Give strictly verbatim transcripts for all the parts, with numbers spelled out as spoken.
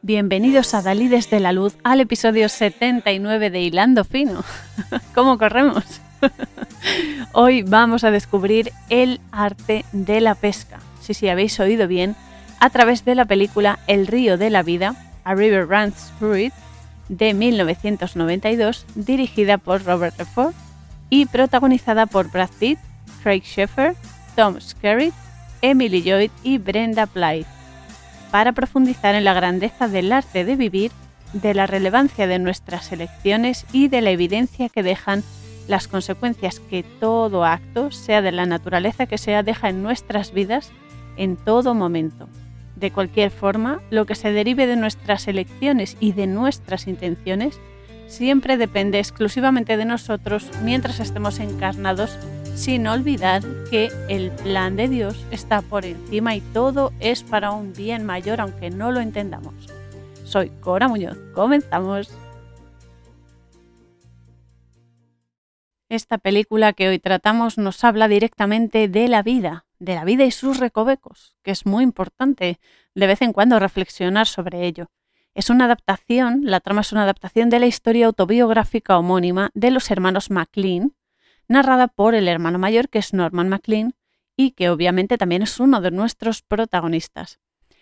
Bienvenidos a Dalí desde la luz al episodio setenta y nueve de Hilando Fino. ¿Cómo corremos? Hoy vamos a descubrir el arte de la pesca. Sí, sí, habéis oído bien, a través de la película El río de la vida, A River Runs Through It, de mil novecientos noventa y dos, dirigida por Robert Redford y protagonizada por Brad Pitt, Craig Sheffer, Tom Skerritt, Emily Lloyd y Brenda Blythe, para profundizar en la grandeza del arte de vivir, de la relevancia de nuestras elecciones y de la evidencia que dejan las consecuencias que todo acto, sea de la naturaleza que sea, deja en nuestras vidas en todo momento. De cualquier forma, lo que se derive de nuestras elecciones y de nuestras intenciones siempre depende exclusivamente de nosotros mientras estemos encarnados, sin olvidar que el plan de Dios está por encima y todo es para un bien mayor aunque no lo entendamos. Soy Cora Muñoz, comenzamos. Esta película que hoy tratamos nos habla directamente de la vida, de la vida y sus recovecos, que es muy importante de vez en cuando reflexionar sobre ello. Es una adaptación, la trama es una adaptación de la historia autobiográfica homónima de los hermanos McLean, narrada por el hermano mayor, que es Norman McLean, y que obviamente también es uno de nuestros protagonistas.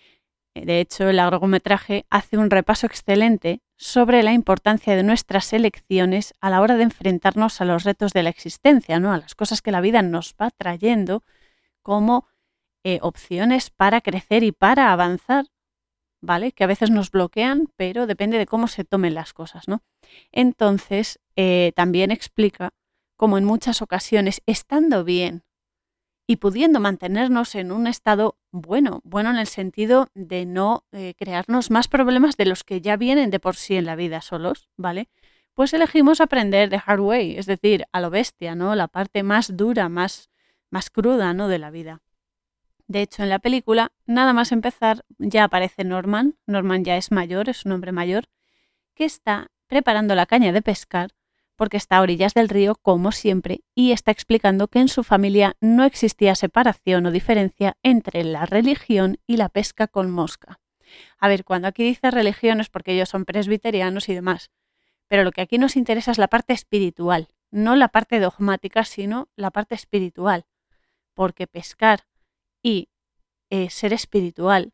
De hecho, el largometraje hace un repaso excelente sobre la importancia de nuestras elecciones a la hora de enfrentarnos a los retos de la existencia, ¿no? A las cosas que la vida nos va trayendo como eh, opciones para crecer y para avanzar, ¿vale? Que a veces nos bloquean, pero depende de cómo se tomen las cosas, ¿no? Entonces, eh, también explica cómo en muchas ocasiones, estando bien y pudiendo mantenernos en un estado bueno, bueno en el sentido de no eh, crearnos más problemas de los que ya vienen de por sí en la vida solos, ¿vale? Pues elegimos aprender the hard way, es decir, a lo bestia, ¿no? La parte más dura, más, más cruda, ¿no? De la vida. De hecho, en la película, nada más empezar, ya aparece Norman. Norman ya es mayor, es un hombre mayor, que está preparando la caña de pescar porque está a orillas del río, como siempre, y está explicando que en su familia no existía separación o diferencia entre la religión y la pesca con mosca. A ver, cuando aquí dice religión es porque ellos son presbiterianos y demás, pero lo que aquí nos interesa es la parte espiritual, no la parte dogmática, sino la parte espiritual, porque pescar y eh, ser espiritual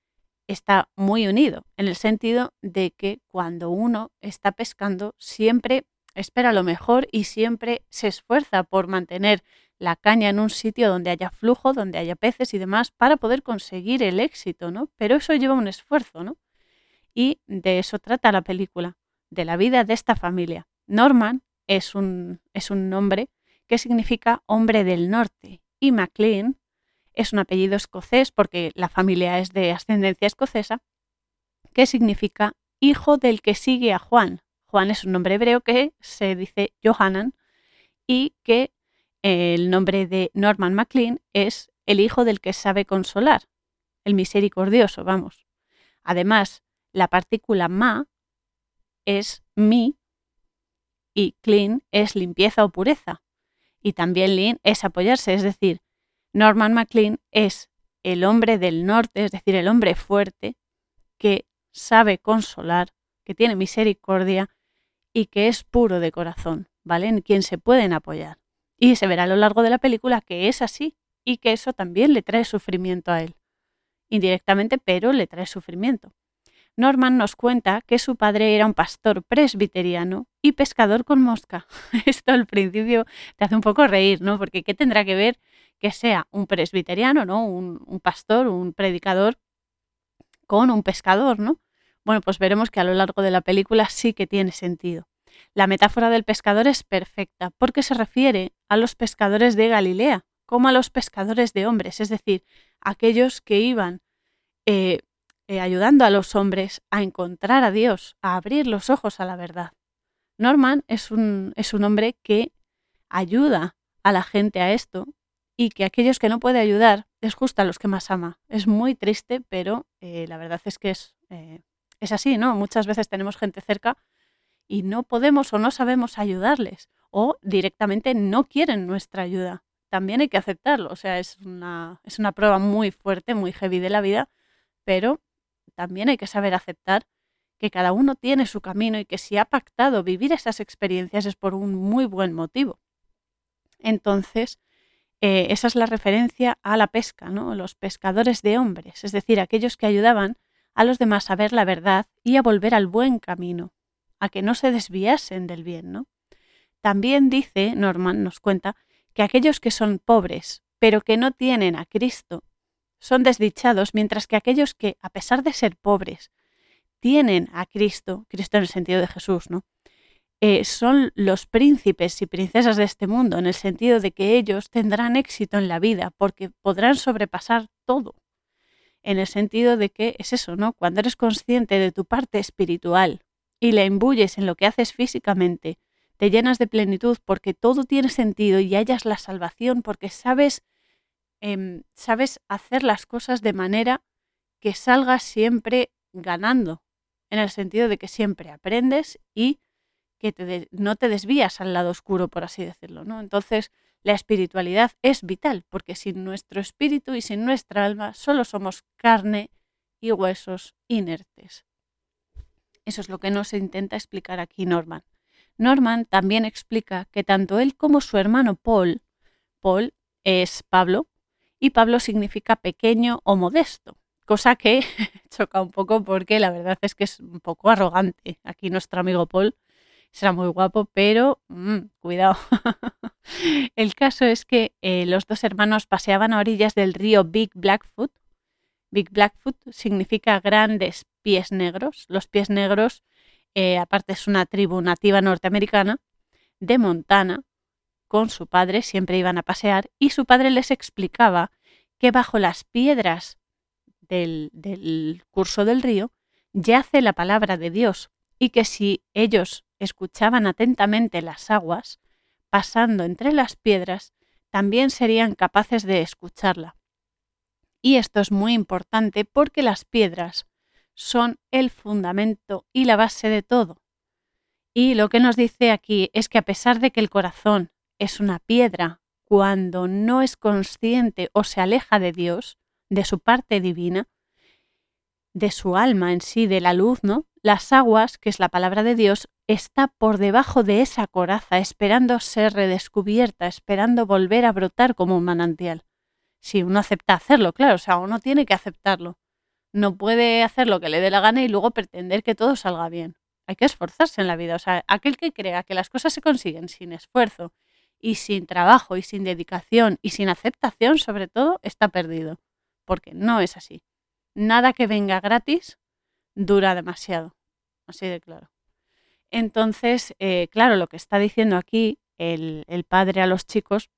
está muy unido, en el sentido de que cuando uno está pescando siempre espera lo mejor y siempre se esfuerza por mantener la caña en un sitio donde haya flujo, donde haya peces y demás, para poder conseguir el éxito, ¿no? Pero eso lleva un esfuerzo, ¿no? Y de eso trata la película, de la vida de esta familia. Norman es un, es un nombre que significa hombre del norte y McLean es un apellido escocés porque la familia es de ascendencia escocesa, que significa hijo del que sigue a Juan. Juan es un nombre hebreo que se dice Johanan y que el nombre de Norman McLean es el hijo del que sabe consolar, el misericordioso, vamos. Además, la partícula ma es mi y clean es limpieza o pureza. Y también lean es apoyarse, es decir, Norman McLean es el hombre del norte, es decir, el hombre fuerte que sabe consolar, que tiene misericordia y que es puro de corazón, ¿vale? En quien se pueden apoyar. Y se verá a lo largo de la película que es así y que eso también le trae sufrimiento a él. Indirectamente, pero le trae sufrimiento. Norman nos cuenta que su padre era un pastor presbiteriano y pescador con mosca. Esto al principio te hace un poco reír, ¿no? Porque ¿qué tendrá que ver que sea un presbiteriano, ¿no? Un, un pastor, un predicador con un pescador, ¿no? Bueno, pues veremos que a lo largo de la película sí que tiene sentido. La metáfora del pescador es perfecta porque se refiere a los pescadores de Galilea como a los pescadores de hombres, es decir, aquellos que iban eh, eh, ayudando a los hombres a encontrar a Dios, a abrir los ojos a la verdad. Norman es un, es un hombre que ayuda a la gente a esto y que aquellos que no puede ayudar es justo a los que más ama. Es muy triste, pero eh, la verdad es que es, eh, es así, ¿no? Muchas veces tenemos gente cerca y no podemos o no sabemos ayudarles o directamente no quieren nuestra ayuda. También hay que aceptarlo, o sea, es una, es una prueba muy fuerte, muy heavy de la vida, pero también hay que saber aceptar que cada uno tiene su camino y que si ha pactado vivir esas experiencias es por un muy buen motivo. Entonces, eh, esa es la referencia a la pesca, ¿no? Los pescadores de hombres, es decir, aquellos que ayudaban a los demás a ver la verdad y a volver al buen camino, a que no se desviasen del bien, ¿no? También dice, Norman nos cuenta, que aquellos que son pobres, pero que no tienen a Cristo, son desdichados, mientras que aquellos que, a pesar de ser pobres, tienen a Cristo, Cristo en el sentido de Jesús, ¿no? Eh, son los príncipes y princesas de este mundo, en el sentido de que ellos tendrán éxito en la vida, porque podrán sobrepasar todo. En el sentido de que es eso, ¿no? Cuando eres consciente de tu parte espiritual y la imbuyes en lo que haces físicamente, te llenas de plenitud porque todo tiene sentido y hallas la salvación porque sabes, eh, sabes hacer las cosas de manera que salgas siempre ganando, en el sentido de que siempre aprendes y que te de, no te desvías al lado oscuro, por así decirlo, ¿no? Entonces, la espiritualidad es vital, porque sin nuestro espíritu y sin nuestra alma solo somos carne y huesos inertes. Eso es lo que nos intenta explicar aquí Norman. Norman también explica que tanto él como su hermano Paul, Paul es Pablo, y Pablo significa pequeño o modesto, cosa que choca un poco porque la verdad es que es un poco arrogante. Aquí nuestro amigo Paul será muy guapo, pero mmm, cuidado. El caso es que eh, los dos hermanos paseaban a orillas del río Big Blackfoot. Big Blackfoot significa grandes pies negros. Los pies negros, eh, aparte es una tribu nativa norteamericana de Montana. Con su padre siempre iban a pasear y su padre les explicaba que bajo las piedras del, del curso del río yace la palabra de Dios y que si ellos escuchaban atentamente las aguas, pasando entre las piedras, también serían capaces de escucharla. Y esto es muy importante porque las piedras son el fundamento y la base de todo. Y lo que nos dice aquí es que a pesar de que el corazón es una piedra, cuando no es consciente o se aleja de Dios, de su parte divina, de su alma en sí, de la luz, ¿no? Las aguas, que es la palabra de Dios, está por debajo de esa coraza, esperando ser redescubierta, esperando volver a brotar como un manantial. Si uno acepta hacerlo, claro, o sea, uno tiene que aceptarlo. No puede hacer lo que le dé la gana y luego pretender que todo salga bien. Hay que esforzarse en la vida. O sea, aquel que crea que las cosas se consiguen sin esfuerzo y sin trabajo y sin dedicación y sin aceptación, sobre todo, está perdido. Porque no es así. Nada que venga gratis dura demasiado. Así de claro. Entonces, eh, claro, lo que está diciendo aquí el, el padre a los chicos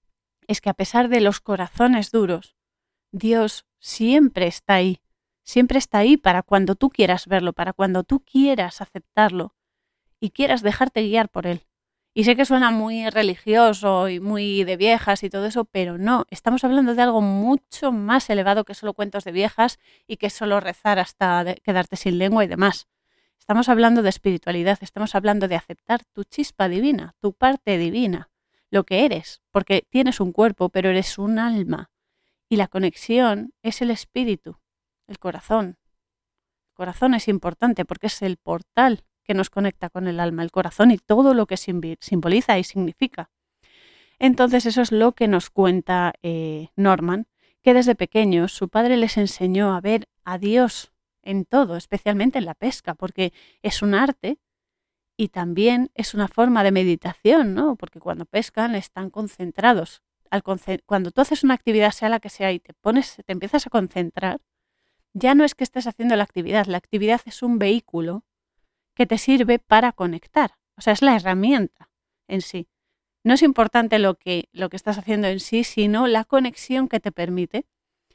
es que a pesar de los corazones duros, Dios siempre está ahí. Siempre está ahí para cuando tú quieras verlo, para cuando tú quieras aceptarlo y quieras dejarte guiar por él. Y sé que suena muy religioso y muy de viejas y todo eso, pero no, estamos hablando de algo mucho más elevado que solo cuentos de viejas y que solo rezar hasta de quedarte sin lengua y demás. Estamos hablando de espiritualidad, estamos hablando de aceptar tu chispa divina, tu parte divina, lo que eres, porque tienes un cuerpo, pero eres un alma. Y la conexión es el espíritu, el corazón. El corazón es importante porque es el portal que nos conecta con el alma, el corazón y todo lo que simboliza y significa. Entonces eso es lo que nos cuenta eh, Norman, que desde pequeños su padre les enseñó a ver a Dios en todo, especialmente en la pesca, porque es un arte y también es una forma de meditación, ¿no? Porque cuando pescan están concentrados. Al conce- cuando tú haces una actividad, sea la que sea, y te pones, te empiezas a concentrar, ya no es que estés haciendo la actividad, la actividad es un vehículo que te sirve para conectar. O sea, es la herramienta en sí. No es importante lo que, lo que estás haciendo en sí, sino la conexión que te permite.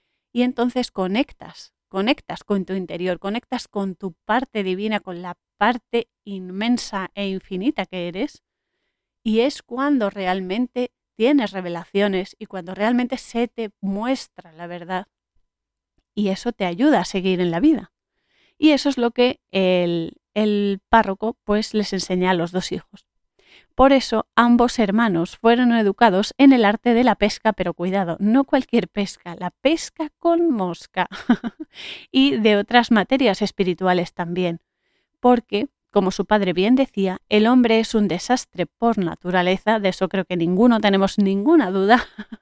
Y entonces conectas, conectas con tu interior, conectas con tu parte divina, con la parte inmensa e infinita que eres. Y es cuando realmente tienes revelaciones y cuando realmente se te muestra la verdad. Y eso te ayuda a seguir en la vida. Y eso es lo que el, el párroco pues les enseña a los dos hijos. Por eso ambos hermanos fueron educados en el arte de la pesca, pero cuidado, no cualquier pesca, la pesca con mosca y de otras materias espirituales también, porque, como su padre bien decía, el hombre es un desastre por naturaleza, de eso creo que ninguno tenemos ninguna duda,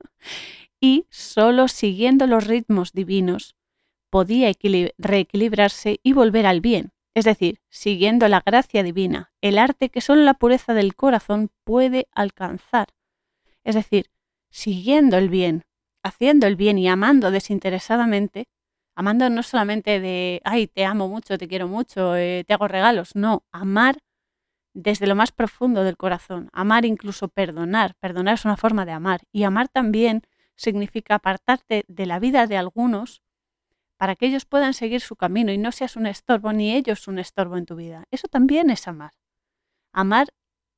y solo siguiendo los ritmos divinos podía equili- reequilibrarse y volver al bien. Es decir, siguiendo la gracia divina, el arte que solo la pureza del corazón puede alcanzar. Es decir, siguiendo el bien, haciendo el bien y amando desinteresadamente, amando no solamente de, ay, te amo mucho, te quiero mucho, eh, te hago regalos, no, amar desde lo más profundo del corazón, amar incluso perdonar, perdonar es una forma de amar, y amar también significa apartarte de la vida de algunos para que ellos puedan seguir su camino y no seas un estorbo ni ellos un estorbo en tu vida. Eso también es amar. Amar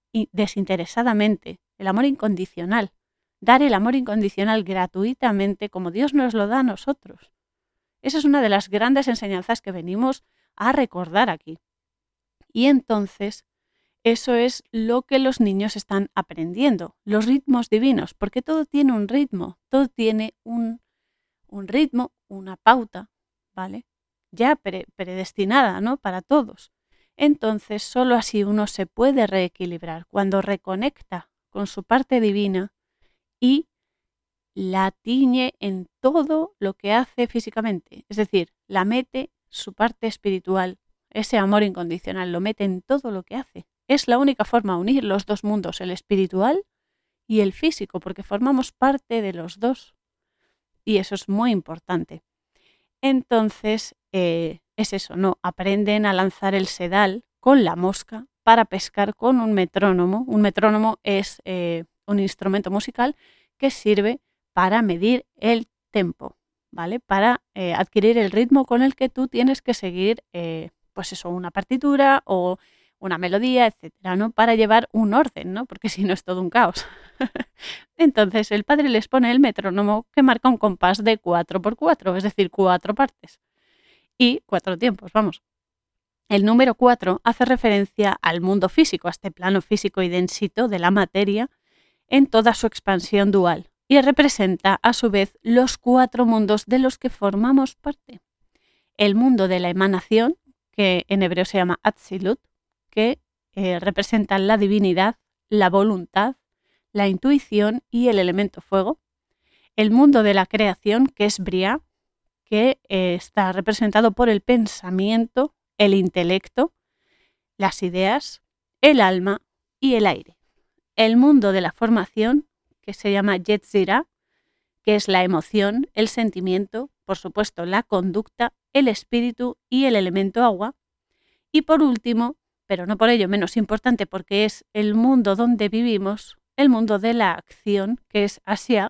desinteresadamente, el amor incondicional. Dar el amor incondicional gratuitamente como Dios nos lo da a nosotros. Esa es una de las grandes enseñanzas que venimos a recordar aquí. Y entonces, eso es lo que los niños están aprendiendo, los ritmos divinos, porque todo tiene un ritmo, todo tiene un, un ritmo, una pauta, ¿vale? Ya pre- predestinada, ¿no? Para todos. Entonces, solo así uno se puede reequilibrar, cuando reconecta con su parte divina y la tiñe en todo lo que hace físicamente. Es decir, la mete su parte espiritual, ese amor incondicional, lo mete en todo lo que hace. Es la única forma de unir los dos mundos, el espiritual y el físico, porque formamos parte de los dos. Y eso es muy importante. Entonces, eh, es eso, ¿no? Aprenden a lanzar el sedal con la mosca para pescar con un metrónomo. Un metrónomo es eh, un instrumento musical que sirve para medir el tempo, ¿vale? Para eh, adquirir el ritmo con el que tú tienes que seguir, eh, pues eso, una partitura o una melodía, etcétera, ¿no? Para llevar un orden, ¿no? Porque si no es todo un caos. Entonces el padre les pone el metrónomo que marca un compás de cuatro por cuatro, es decir, cuatro partes y cuatro tiempos, vamos. El número cuatro hace referencia al mundo físico, a este plano físico y densito de la materia en toda su expansión dual y representa a su vez los cuatro mundos de los que formamos parte. El mundo de la emanación, que en hebreo se llama Atzilut, que eh, representa la divinidad, la voluntad, la intuición y el elemento fuego. El mundo de la creación, que es Briah, que eh, está representado por el pensamiento, el intelecto, las ideas, el alma y el aire. El mundo de la formación, que se llama Yetzirah, que es la emoción, el sentimiento, por supuesto la conducta, el espíritu y el elemento agua. Y por último, pero no por ello menos importante porque es el mundo donde vivimos, el mundo de la acción, que es Asia,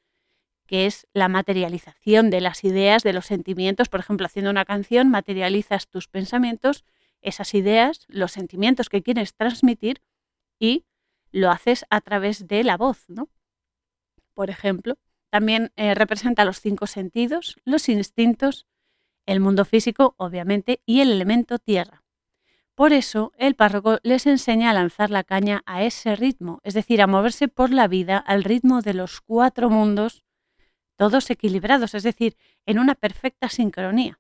que es la materialización de las ideas, de los sentimientos. Por ejemplo, haciendo una canción, materializas tus pensamientos, esas ideas, los sentimientos que quieres transmitir y lo haces a través de la voz, ¿no? Por ejemplo, también eh, representa los cinco sentidos, los instintos, el mundo físico, obviamente, y el elemento tierra. Por eso, el párroco les enseña a lanzar la caña a ese ritmo, es decir, a moverse por la vida al ritmo de los cuatro mundos, todos equilibrados, es decir, en una perfecta sincronía,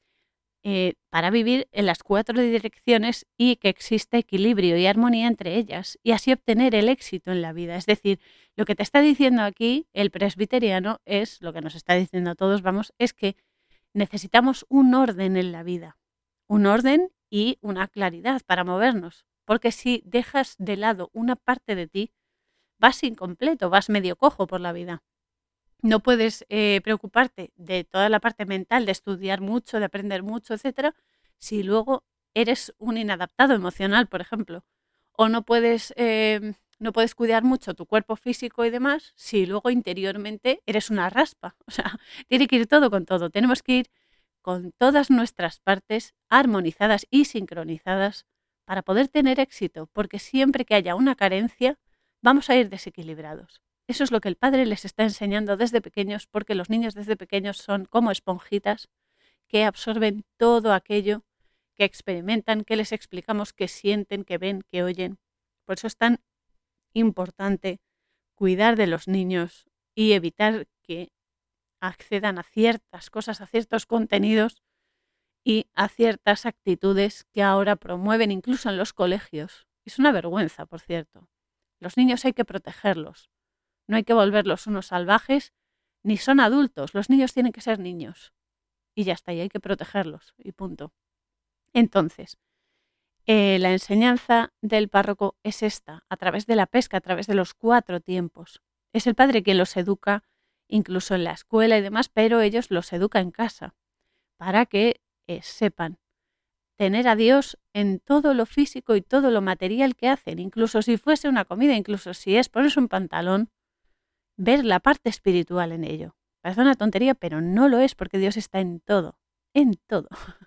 eh, para vivir en las cuatro direcciones y que exista equilibrio y armonía entre ellas, y así obtener el éxito en la vida. Es decir, lo que te está diciendo aquí el presbiteriano es, lo que nos está diciendo a todos, vamos, es que necesitamos un orden en la vida, un orden y una claridad para movernos, porque si dejas de lado una parte de ti, vas incompleto, vas medio cojo por la vida. No puedes eh, preocuparte de toda la parte mental, de estudiar mucho, de aprender mucho, etcétera, si luego eres un inadaptado emocional, por ejemplo. O no puedes, eh, no puedes cuidar mucho tu cuerpo físico y demás si luego interiormente eres una raspa. O sea, tiene que ir todo con todo. Tenemos que ir con todas nuestras partes armonizadas y sincronizadas para poder tener éxito, porque siempre que haya una carencia, vamos a ir desequilibrados. Eso es lo que el padre les está enseñando desde pequeños, porque los niños desde pequeños son como esponjitas que absorben todo aquello que experimentan, que les explicamos, que sienten, que ven, que oyen. Por eso es tan importante cuidar de los niños y evitar que accedan a ciertas cosas, a ciertos contenidos y a ciertas actitudes que ahora promueven incluso en los colegios. Es una vergüenza, por cierto. Los niños hay que protegerlos. No hay que volverlos unos salvajes, ni son adultos. Los niños tienen que ser niños. Y ya está, y hay que protegerlos. Y punto. Entonces, eh, la enseñanza del párroco es esta, a través de la pesca, a través de los cuatro tiempos. Es el padre quien los educa, incluso en la escuela y demás, pero ellos los educa en casa, para que eh, sepan tener a Dios en todo lo físico y todo lo material que hacen, incluso si fuese una comida, incluso si es ponerse un pantalón, ver la parte espiritual en ello. Parece una tontería, pero no lo es porque Dios está en todo, en todo.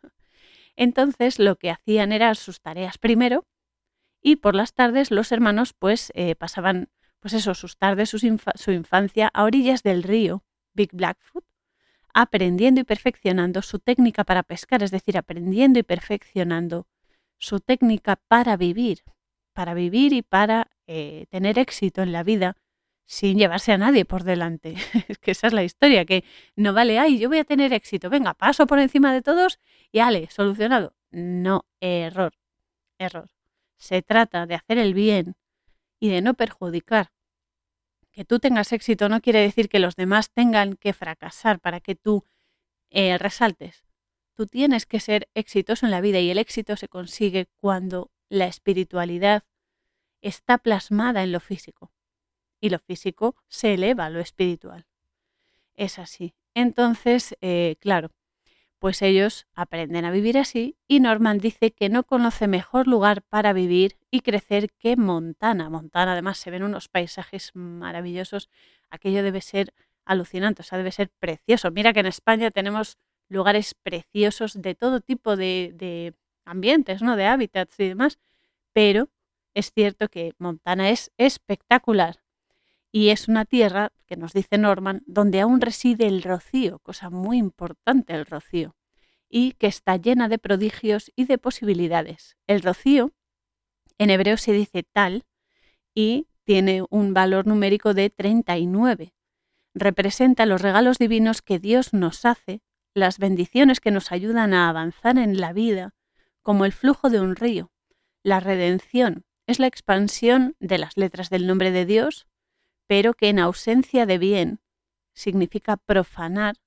Entonces lo que hacían era sus tareas primero y por las tardes los hermanos pues eh, pasaban pues eso, sus tardes, sus infa- su infancia a orillas del río Big Blackfoot, aprendiendo y perfeccionando su técnica para pescar, es decir, aprendiendo y perfeccionando su técnica para vivir, para vivir y para eh, tener éxito en la vida sin llevarse a nadie por delante. Es que esa es la historia, que no vale, ay, yo voy a tener éxito, venga, paso por encima de todos y ale, solucionado. No, error, error. Se trata de hacer el bien y de no perjudicar. Que tú tengas éxito no quiere decir que los demás tengan que fracasar para que tú eh, resaltes. Tú tienes que ser exitoso en la vida y el éxito se consigue cuando la espiritualidad está plasmada en lo físico y lo físico se eleva a lo espiritual. Es así. Entonces, eh, claro, pues ellos aprenden a vivir así y Norman dice que no conoce mejor lugar para vivir y crecer que Montana. Montana además se ven unos paisajes maravillosos. Aquello debe ser alucinante, o sea, debe ser precioso. Mira que en España tenemos lugares preciosos de todo tipo de, de ambientes, ¿no? De hábitats y demás, pero es cierto que Montana es espectacular. Y es una tierra, que nos dice Norman, donde aún reside el rocío, cosa muy importante el rocío, y que está llena de prodigios y de posibilidades. El rocío, en hebreo se dice tal, y tiene un valor numérico de treinta y nueve. Representa los regalos divinos que Dios nos hace, las bendiciones que nos ayudan a avanzar en la vida, como el flujo de un río. La redención es la expansión de las letras del nombre de Dios, pero que en ausencia de bien significa profanar,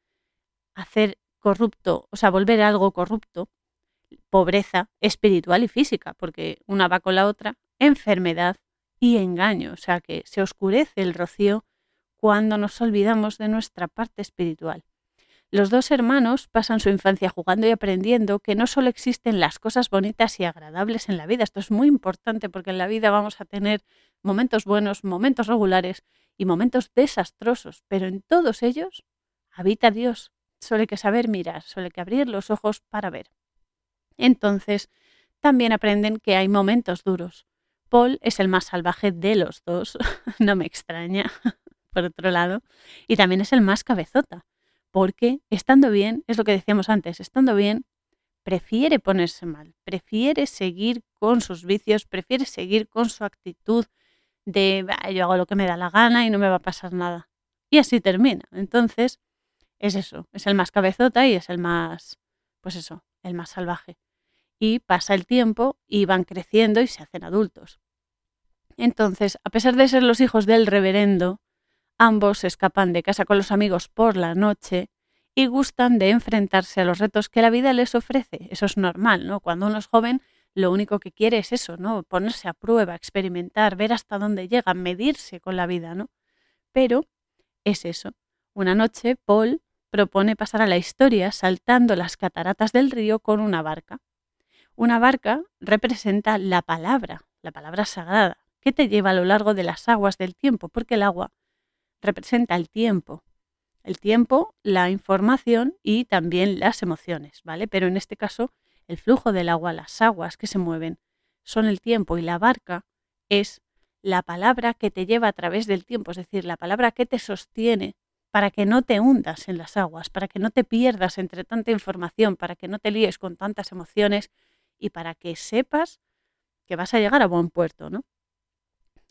hacer corrupto, o sea, volver algo corrupto, pobreza espiritual y física, porque una va con la otra, enfermedad y engaño, o sea, que se oscurece el rocío cuando nos olvidamos de nuestra parte espiritual. Los dos hermanos pasan su infancia jugando y aprendiendo que no solo existen las cosas bonitas y agradables en la vida. Esto es muy importante porque en la vida vamos a tener momentos buenos, momentos regulares y momentos desastrosos, pero en todos ellos habita Dios. Solo hay que saber mirar, solo hay que abrir los ojos para ver. Entonces, también aprenden que hay momentos duros. Paul es el más salvaje de los dos, no me extraña, por otro lado, y también es el más cabezota. Porque estando bien, es lo que decíamos antes, estando bien, prefiere ponerse mal, prefiere seguir con sus vicios, prefiere seguir con su actitud de yo hago lo que me da la gana y no me va a pasar nada. Y así termina. Entonces, es eso, es el más cabezota y es el más, pues eso, el más salvaje. Y pasa el tiempo y van creciendo y se hacen adultos. Entonces, a pesar de ser los hijos del reverendo, ambos se escapan de casa con los amigos por la noche y gustan de enfrentarse a los retos que la vida les ofrece. Eso es normal, ¿no? Cuando uno es joven, lo único que quiere es eso, ¿no? Ponerse a prueba, experimentar, ver hasta dónde llega, medirse con la vida, ¿no? Pero es eso. Una noche, Paul propone pasar a la historia saltando las cataratas del río con una barca. Una barca representa la palabra, la palabra sagrada, que te lleva a lo largo de las aguas del tiempo, porque el agua representa el tiempo. El tiempo, la información y también las emociones, ¿vale? Pero en este caso, el flujo del agua, las aguas que se mueven, son el tiempo y la barca es la palabra que te lleva a través del tiempo, es decir, la palabra que te sostiene para que no te hundas en las aguas, para que no te pierdas entre tanta información, para que no te líes con tantas emociones y para que sepas que vas a llegar a buen puerto, ¿no?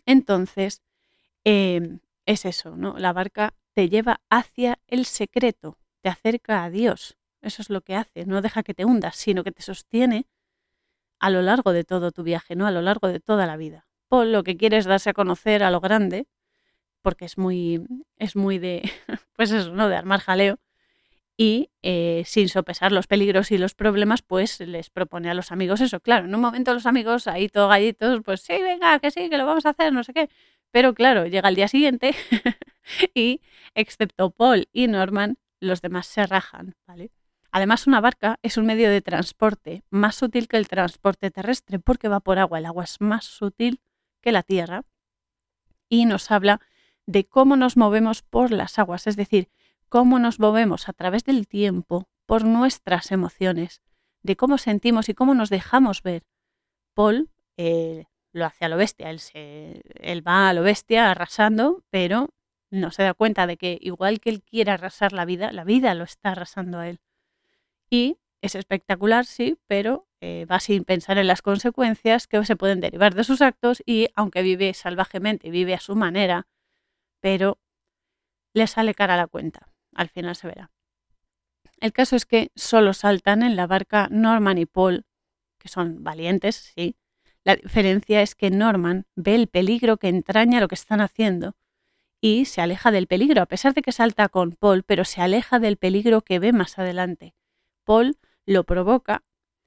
Entonces, eh, es eso, ¿no? La barca te lleva hacia el secreto, te acerca a Dios. Eso es lo que hace, no deja que te hundas, sino que te sostiene a lo largo de todo tu viaje, ¿no? A lo largo de toda la vida. Paul lo que quiere es darse a conocer a lo grande, porque es muy, es muy de, pues eso, ¿no? De armar jaleo. Y eh, sin sopesar los peligros y los problemas, pues les propone a los amigos eso. Claro, en un momento los amigos, ahí todos gallitos, pues sí, venga, que sí, que lo vamos a hacer, no sé qué. Pero claro, llega el día siguiente y, excepto Paul y Norman, los demás se rajan, ¿vale? Además, una barca es un medio de transporte más sutil que el transporte terrestre porque va por agua. El agua es más sutil que la tierra y nos habla de cómo nos movemos por las aguas, es decir, cómo nos movemos a través del tiempo por nuestras emociones, de cómo sentimos y cómo nos dejamos ver. Paul eh, lo hace a lo bestia, él, se, él va a lo bestia arrasando, pero no se da cuenta de que igual que él quiere arrasar la vida, la vida lo está arrasando a él. Y es espectacular, sí, pero eh, va sin pensar en las consecuencias que se pueden derivar de sus actos y aunque vive salvajemente y vive a su manera, pero le sale cara a la cuenta. Al final se verá. El caso es que solo saltan en la barca Norman y Paul, que son valientes, sí. La diferencia es que Norman ve el peligro que entraña lo que están haciendo y se aleja del peligro, a pesar de que salta con Paul, pero se aleja del peligro que ve más adelante. Paul lo provoca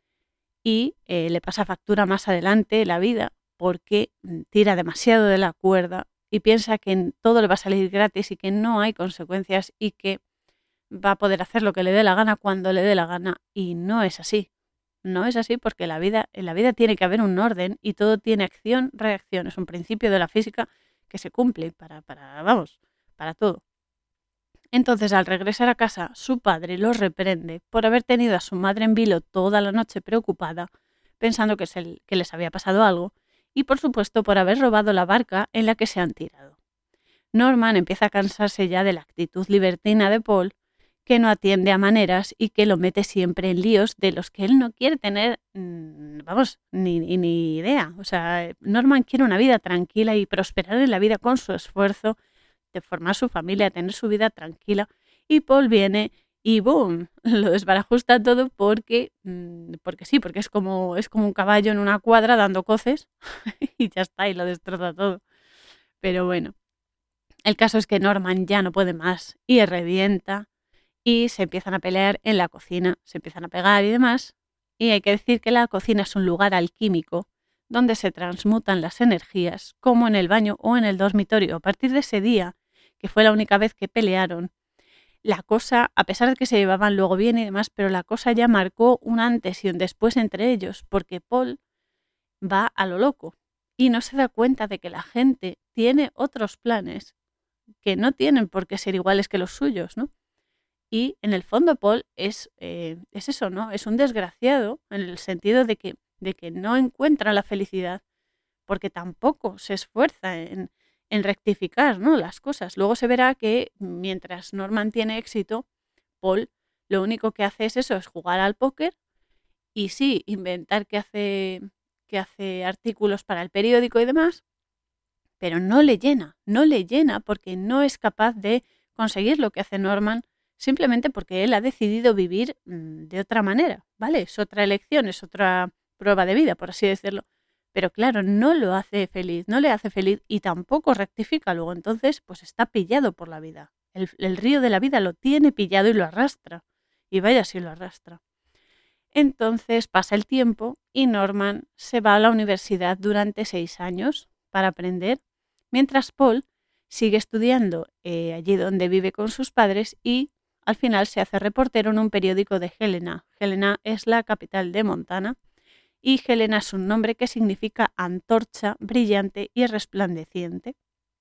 y eh, le pasa factura más adelante la vida porque tira demasiado de la cuerda y piensa que todo le va a salir gratis y que no hay consecuencias y que va a poder hacer lo que le dé la gana cuando le dé la gana. Y no es así. No es así porque la vida, en la vida tiene que haber un orden y todo tiene acción, reacción. Es un principio de la física que se cumple para, para vamos, para todo. Entonces, al regresar a casa, su padre los reprende por haber tenido a su madre en vilo toda la noche preocupada, pensando que, es el, que les había pasado algo, y por supuesto por haber robado la barca en la que se han tirado. Norman empieza a cansarse ya de la actitud libertina de Paul, que no atiende a maneras y que lo mete siempre en líos de los que él no quiere tener, vamos, ni, ni, ni idea. O sea, Norman quiere una vida tranquila y prosperar en la vida con su esfuerzo, de formar su familia, tener su vida tranquila. Y Paul viene y ¡boom! Lo desbarajusta todo porque, porque sí, porque es como, es como un caballo en una cuadra dando coces y ya está, y lo destroza todo. Pero bueno, el caso es que Norman ya no puede más y revienta y se empiezan a pelear en la cocina, se empiezan a pegar y demás. Y hay que decir que la cocina es un lugar alquímico donde se transmutan las energías, como en el baño o en el dormitorio. A partir de ese día, que fue la única vez que pelearon, la cosa, a pesar de que se llevaban luego bien y demás, pero la cosa ya marcó un antes y un después entre ellos, porque Paul va a lo loco y no se da cuenta de que la gente tiene otros planes que no tienen por qué ser iguales que los suyos, ¿no? Y en el fondo Paul es, eh, es eso, ¿no? Es un desgraciado en el sentido de que, de que no encuentra la felicidad porque tampoco se esfuerza en, en rectificar, ¿no?, las cosas. Luego se verá que mientras Norman tiene éxito, Paul lo único que hace es eso, es jugar al póker y sí, inventar que hace, que hace artículos para el periódico y demás, pero no le llena, no le llena porque no es capaz de conseguir lo que hace Norman simplemente porque él ha decidido vivir mmm, de otra manera, ¿vale? Es otra elección, es otra prueba de vida, por así decirlo. Pero claro, no lo hace feliz, no le hace feliz y tampoco rectifica luego. Entonces, pues está pillado por la vida. El, el río de la vida lo tiene pillado y lo arrastra. Y vaya si lo arrastra. Entonces pasa el tiempo y Norman se va a la universidad durante seis años para aprender, mientras Paul sigue estudiando eh, allí donde vive con sus padres y al final se hace reportero en un periódico de Helena. Helena es la capital de Montana y Helena es un nombre que significa antorcha brillante y resplandeciente.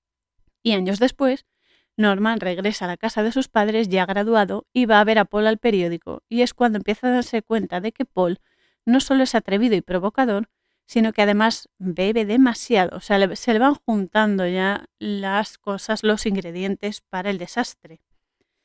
Y años después, Norman regresa a la casa de sus padres ya graduado y va a ver a Paul al periódico y es cuando empieza a darse cuenta de que Paul no solo es atrevido y provocador, sino que además bebe demasiado. O sea, le, se le van juntando ya las cosas, los ingredientes para el desastre.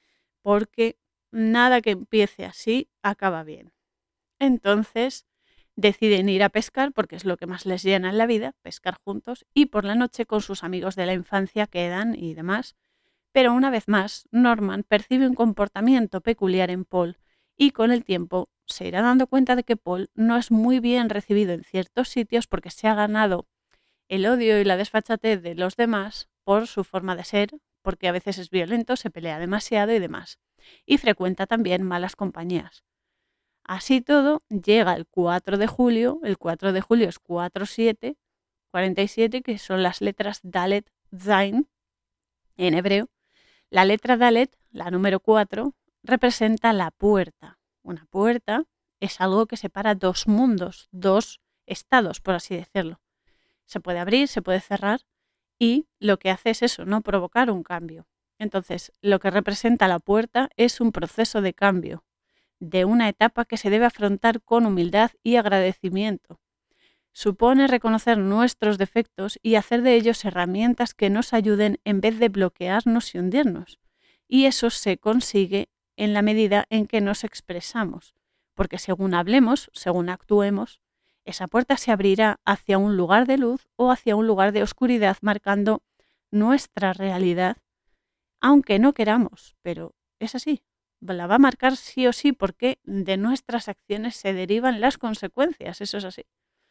Porque nada que empiece así acaba bien. Entonces, deciden ir a pescar porque es lo que más les llena en la vida, pescar juntos, y por la noche con sus amigos de la infancia quedan y demás. Pero una vez más, Norman percibe un comportamiento peculiar en Paul y con el tiempo se irá dando cuenta de que Paul no es muy bien recibido en ciertos sitios porque se ha ganado el odio y la desfachatez de los demás por su forma de ser, porque a veces es violento, se pelea demasiado y demás. Y frecuenta también malas compañías. Así todo, llega el cuatro de julio, el cuatro de julio es cuatro siete, cuarenta y siete, que son las letras Dalet Zain en hebreo. La letra Dalet, la número cuatro, representa la puerta. Una puerta es algo que separa dos mundos, dos estados, por así decirlo. Se puede abrir, se puede cerrar y lo que hace es eso, no provocar un cambio. Entonces, lo que representa la puerta es un proceso de cambio, de una etapa que se debe afrontar con humildad y agradecimiento. Supone reconocer nuestros defectos y hacer de ellos herramientas que nos ayuden en vez de bloquearnos y hundirnos. Y eso se consigue en la medida en que nos expresamos, porque según hablemos, según actuemos, esa puerta se abrirá hacia un lugar de luz o hacia un lugar de oscuridad, marcando nuestra realidad, aunque no queramos, pero es así. La va a marcar sí o sí porque de nuestras acciones se derivan las consecuencias, eso es así.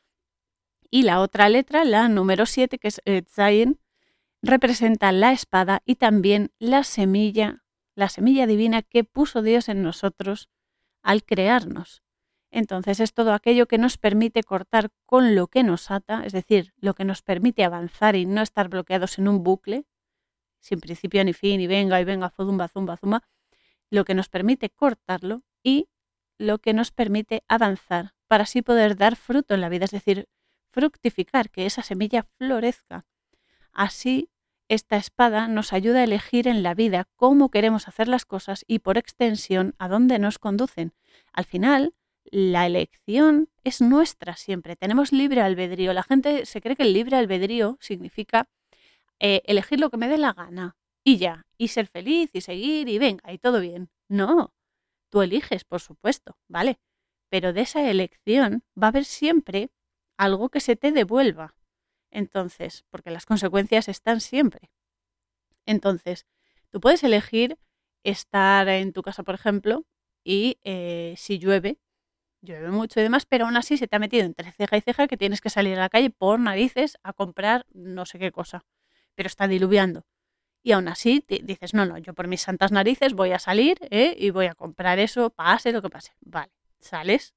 Y la otra letra, la número siete, que es Tzayin, representa la espada y también la semilla, la semilla divina que puso Dios en nosotros al crearnos. Entonces es todo aquello que nos permite cortar con lo que nos ata, es decir, lo que nos permite avanzar y no estar bloqueados en un bucle, sin principio ni fin, y venga, y venga, zumba, zumba, zumba, lo que nos permite cortarlo y lo que nos permite avanzar para así poder dar fruto en la vida, es decir, fructificar, que esa semilla florezca. Así, esta espada nos ayuda a elegir en la vida cómo queremos hacer las cosas y, por extensión, a dónde nos conducen. Al final, la elección es nuestra siempre. Tenemos libre albedrío. La gente se cree que el libre albedrío significa eh, elegir lo que me dé la gana y ya, y ser feliz y seguir y venga, y todo bien. No, tú eliges, por supuesto, ¿vale? Pero de esa elección va a haber siempre algo que se te devuelva. Entonces, porque las consecuencias están siempre. Entonces, tú puedes elegir estar en tu casa, por ejemplo, y eh, si llueve, llueve mucho y demás, pero aún así se te ha metido entre ceja y ceja que tienes que salir a la calle por narices a comprar no sé qué cosa, pero está diluviando. Y aún así te dices, no, no, yo por mis santas narices voy a salir ¿eh? y voy a comprar eso, pase lo que pase. Vale, sales.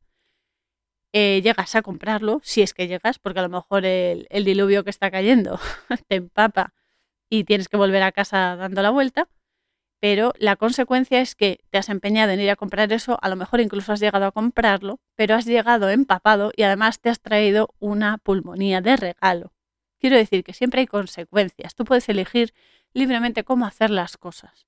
Eh, llegas a comprarlo, si es que llegas, porque a lo mejor el, el diluvio que está cayendo te empapa y tienes que volver a casa dando la vuelta, pero la consecuencia es que te has empeñado en ir a comprar eso, a lo mejor incluso has llegado a comprarlo, pero has llegado empapado y además te has traído una pulmonía de regalo. Quiero decir que siempre hay consecuencias, tú puedes elegir libremente cómo hacer las cosas,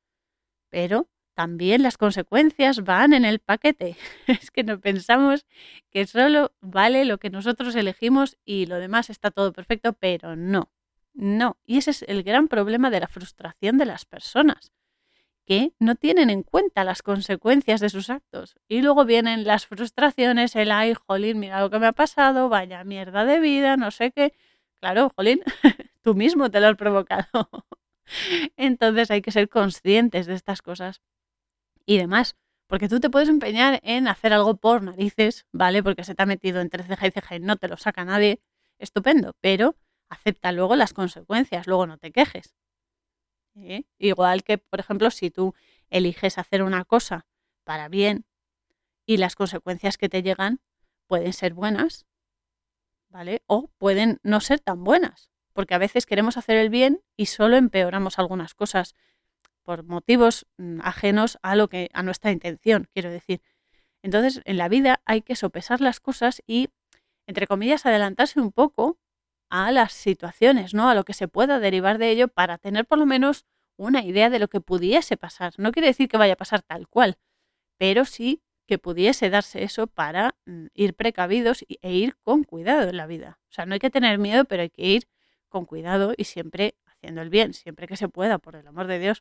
pero también las consecuencias van en el paquete. Es que no pensamos que solo vale lo que nosotros elegimos y lo demás está todo perfecto, pero no, no. Y ese es el gran problema de la frustración de las personas, que no tienen en cuenta las consecuencias de sus actos. Y luego vienen las frustraciones, el ay, jolín, mira lo que me ha pasado, vaya mierda de vida, no sé qué. Claro, jolín, tú mismo te lo has provocado. Entonces hay que ser conscientes de estas cosas y demás, porque tú te puedes empeñar en hacer algo por narices, ¿vale? Porque se te ha metido entre ceja y ceja y no te lo saca nadie, estupendo, pero acepta luego las consecuencias, luego no te quejes. ¿Eh? Igual que, por ejemplo, si tú eliges hacer una cosa para bien y las consecuencias que te llegan pueden ser buenas, ¿vale? O pueden no ser tan buenas, porque a veces queremos hacer el bien y solo empeoramos algunas cosas por motivos mm, ajenos a lo que a nuestra intención, quiero decir. Entonces, en la vida hay que sopesar las cosas y, entre comillas, adelantarse un poco a las situaciones, ¿no? A lo que se pueda derivar de ello para tener por lo menos una idea de lo que pudiese pasar. No quiere decir que vaya a pasar tal cual, pero sí que pudiese darse eso para mm, ir precavidos y, e ir con cuidado en la vida. O sea, no hay que tener miedo, pero hay que ir con cuidado y siempre haciendo el bien, siempre que se pueda, por el amor de Dios.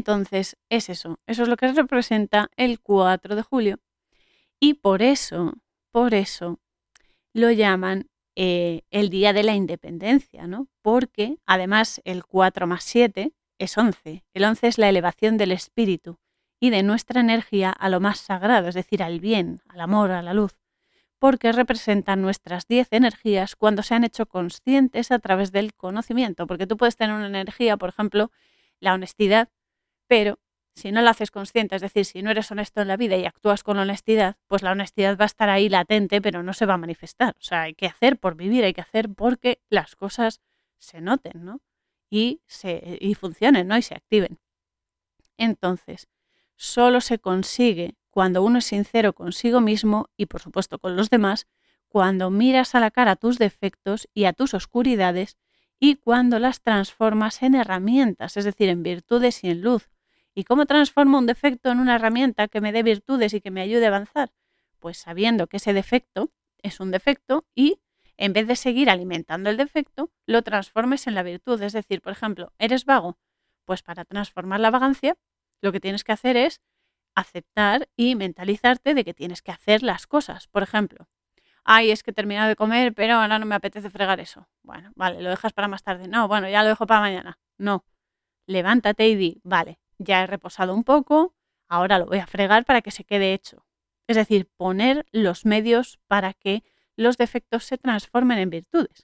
Entonces, es eso. Eso es lo que representa el cuatro de julio. Y por eso por eso lo llaman eh, el Día de la Independencia, ¿no? Porque además el cuatro más siete es once. El once es la elevación del espíritu y de nuestra energía a lo más sagrado, es decir, al bien, al amor, a la luz, porque representan nuestras diez energías cuando se han hecho conscientes a través del conocimiento, porque tú puedes tener una energía, por ejemplo, la honestidad, pero si no la haces consciente, es decir, si no eres honesto en la vida y actúas con honestidad, pues la honestidad va a estar ahí latente, pero no se va a manifestar. O sea, hay que hacer por vivir, hay que hacer porque las cosas se noten, ¿no? Y, se, y funcionen, ¿no? Y se activen. Entonces, solo se consigue cuando uno es sincero consigo mismo y, por supuesto, con los demás, cuando miras a la cara tus defectos y a tus oscuridades y cuando las transformas en herramientas, es decir, en virtudes y en luz. ¿Y cómo transformo un defecto en una herramienta que me dé virtudes y que me ayude a avanzar? Pues sabiendo que ese defecto es un defecto y en vez de seguir alimentando el defecto, lo transformes en la virtud. Es decir, por ejemplo, ¿eres vago? Pues para transformar la vagancia, lo que tienes que hacer es aceptar y mentalizarte de que tienes que hacer las cosas. Por ejemplo, ay, es que he terminado de comer, pero ahora no me apetece fregar eso. Bueno, vale, lo dejas para más tarde. No, bueno, ya lo dejo para mañana. No, levántate y di, vale, ya he reposado un poco, ahora lo voy a fregar para que se quede hecho. Es decir, poner los medios para que los defectos se transformen en virtudes.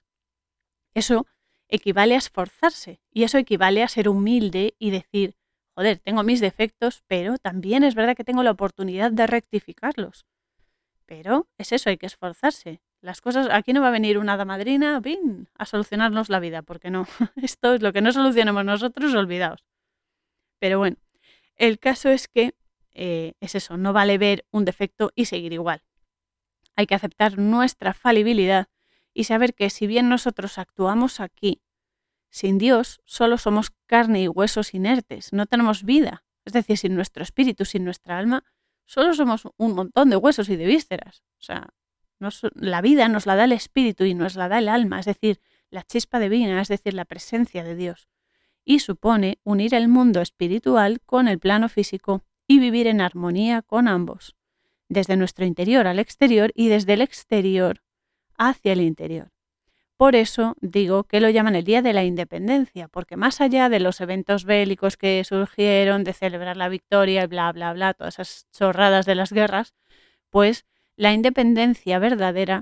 Eso equivale a esforzarse y eso equivale a ser humilde y decir, joder, tengo mis defectos, pero también es verdad que tengo la oportunidad de rectificarlos. Pero es eso, hay que esforzarse. Las cosas, aquí no va a venir una hada madrina, ¡pin!, a solucionarnos la vida, porque no. Esto es lo que no solucionemos nosotros, olvidaos. Pero bueno, el caso es que eh, es eso, no vale ver un defecto y seguir igual. Hay que aceptar nuestra falibilidad y saber que si bien nosotros actuamos aquí, sin Dios solo somos carne y huesos inertes, no tenemos vida. Es decir, sin nuestro espíritu, sin nuestra alma, solo somos un montón de huesos y de vísceras. O sea, nos, la vida nos la da el espíritu y nos la da el alma, es decir, la chispa divina, es decir, la presencia de Dios. Y supone unir el mundo espiritual con el plano físico y vivir en armonía con ambos, desde nuestro interior al exterior y desde el exterior hacia el interior. Por eso digo que lo llaman el Día de la Independencia, porque más allá de los eventos bélicos que surgieron, de celebrar la victoria y bla, bla, bla, todas esas chorradas de las guerras, pues la independencia verdadera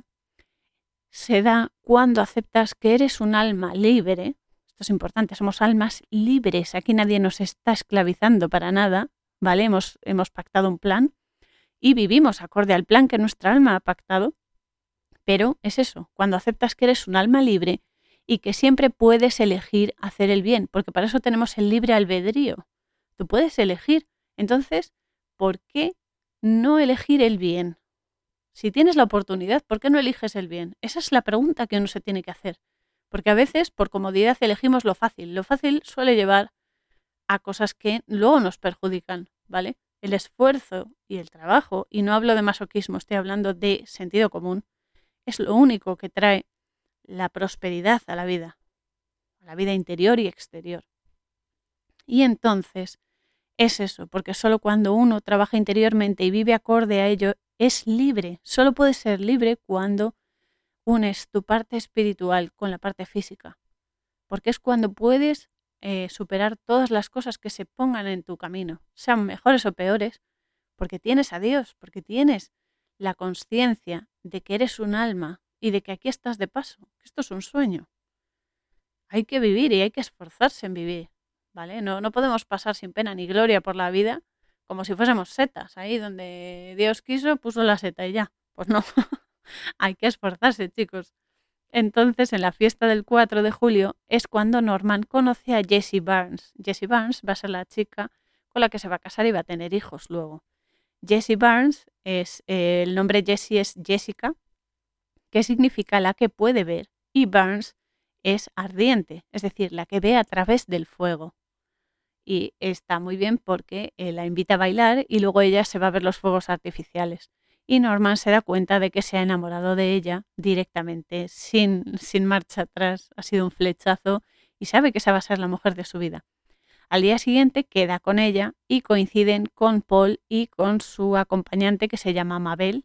se da cuando aceptas que eres un alma libre. Esto es importante, somos almas libres, aquí nadie nos está esclavizando para nada, ¿vale? Hemos, hemos pactado un plan y vivimos acorde al plan que nuestra alma ha pactado. Pero es eso, cuando aceptas que eres un alma libre y que siempre puedes elegir hacer el bien, porque para eso tenemos el libre albedrío. Tú puedes elegir. Entonces, ¿por qué no elegir el bien? Si tienes la oportunidad, ¿por qué no eliges el bien? Esa es la pregunta que uno se tiene que hacer. Porque a veces, por comodidad, elegimos lo fácil. Lo fácil suele llevar a cosas que luego nos perjudican, ¿vale? El esfuerzo y el trabajo, y no hablo de masoquismo, estoy hablando de sentido común, es lo único que trae la prosperidad a la vida, a la vida interior y exterior. Y entonces es eso, porque solo cuando uno trabaja interiormente y vive acorde a ello, es libre. Solo puedes ser libre cuando unes tu parte espiritual con la parte física, porque es cuando puedes eh, superar todas las cosas que se pongan en tu camino, sean mejores o peores, porque tienes a Dios, porque tienes la conciencia de que eres un alma y de que aquí estás de paso, que esto es un sueño. Hay que vivir y hay que esforzarse en vivir, ¿vale? No, no podemos pasar sin pena ni gloria por la vida como si fuésemos setas, ahí donde Dios quiso puso la seta y ya. Pues no, hay que esforzarse, chicos. Entonces, en la fiesta del cuatro de julio es cuando Norman conoce a Jessie Barnes. Jessie Barnes va a ser la chica con la que se va a casar y va a tener hijos luego. Jessie Barnes es, eh, el nombre Jessie es Jessica, que significa la que puede ver, y Barnes es ardiente, es decir, la que ve a través del fuego. Y está muy bien porque eh, la invita a bailar y luego ella se va a ver los fuegos artificiales. Y Norman se da cuenta de que se ha enamorado de ella directamente, sin, sin marcha atrás, ha sido un flechazo y sabe que esa va a ser la mujer de su vida. Al día siguiente queda con ella y coinciden con Paul y con su acompañante que se llama Mabel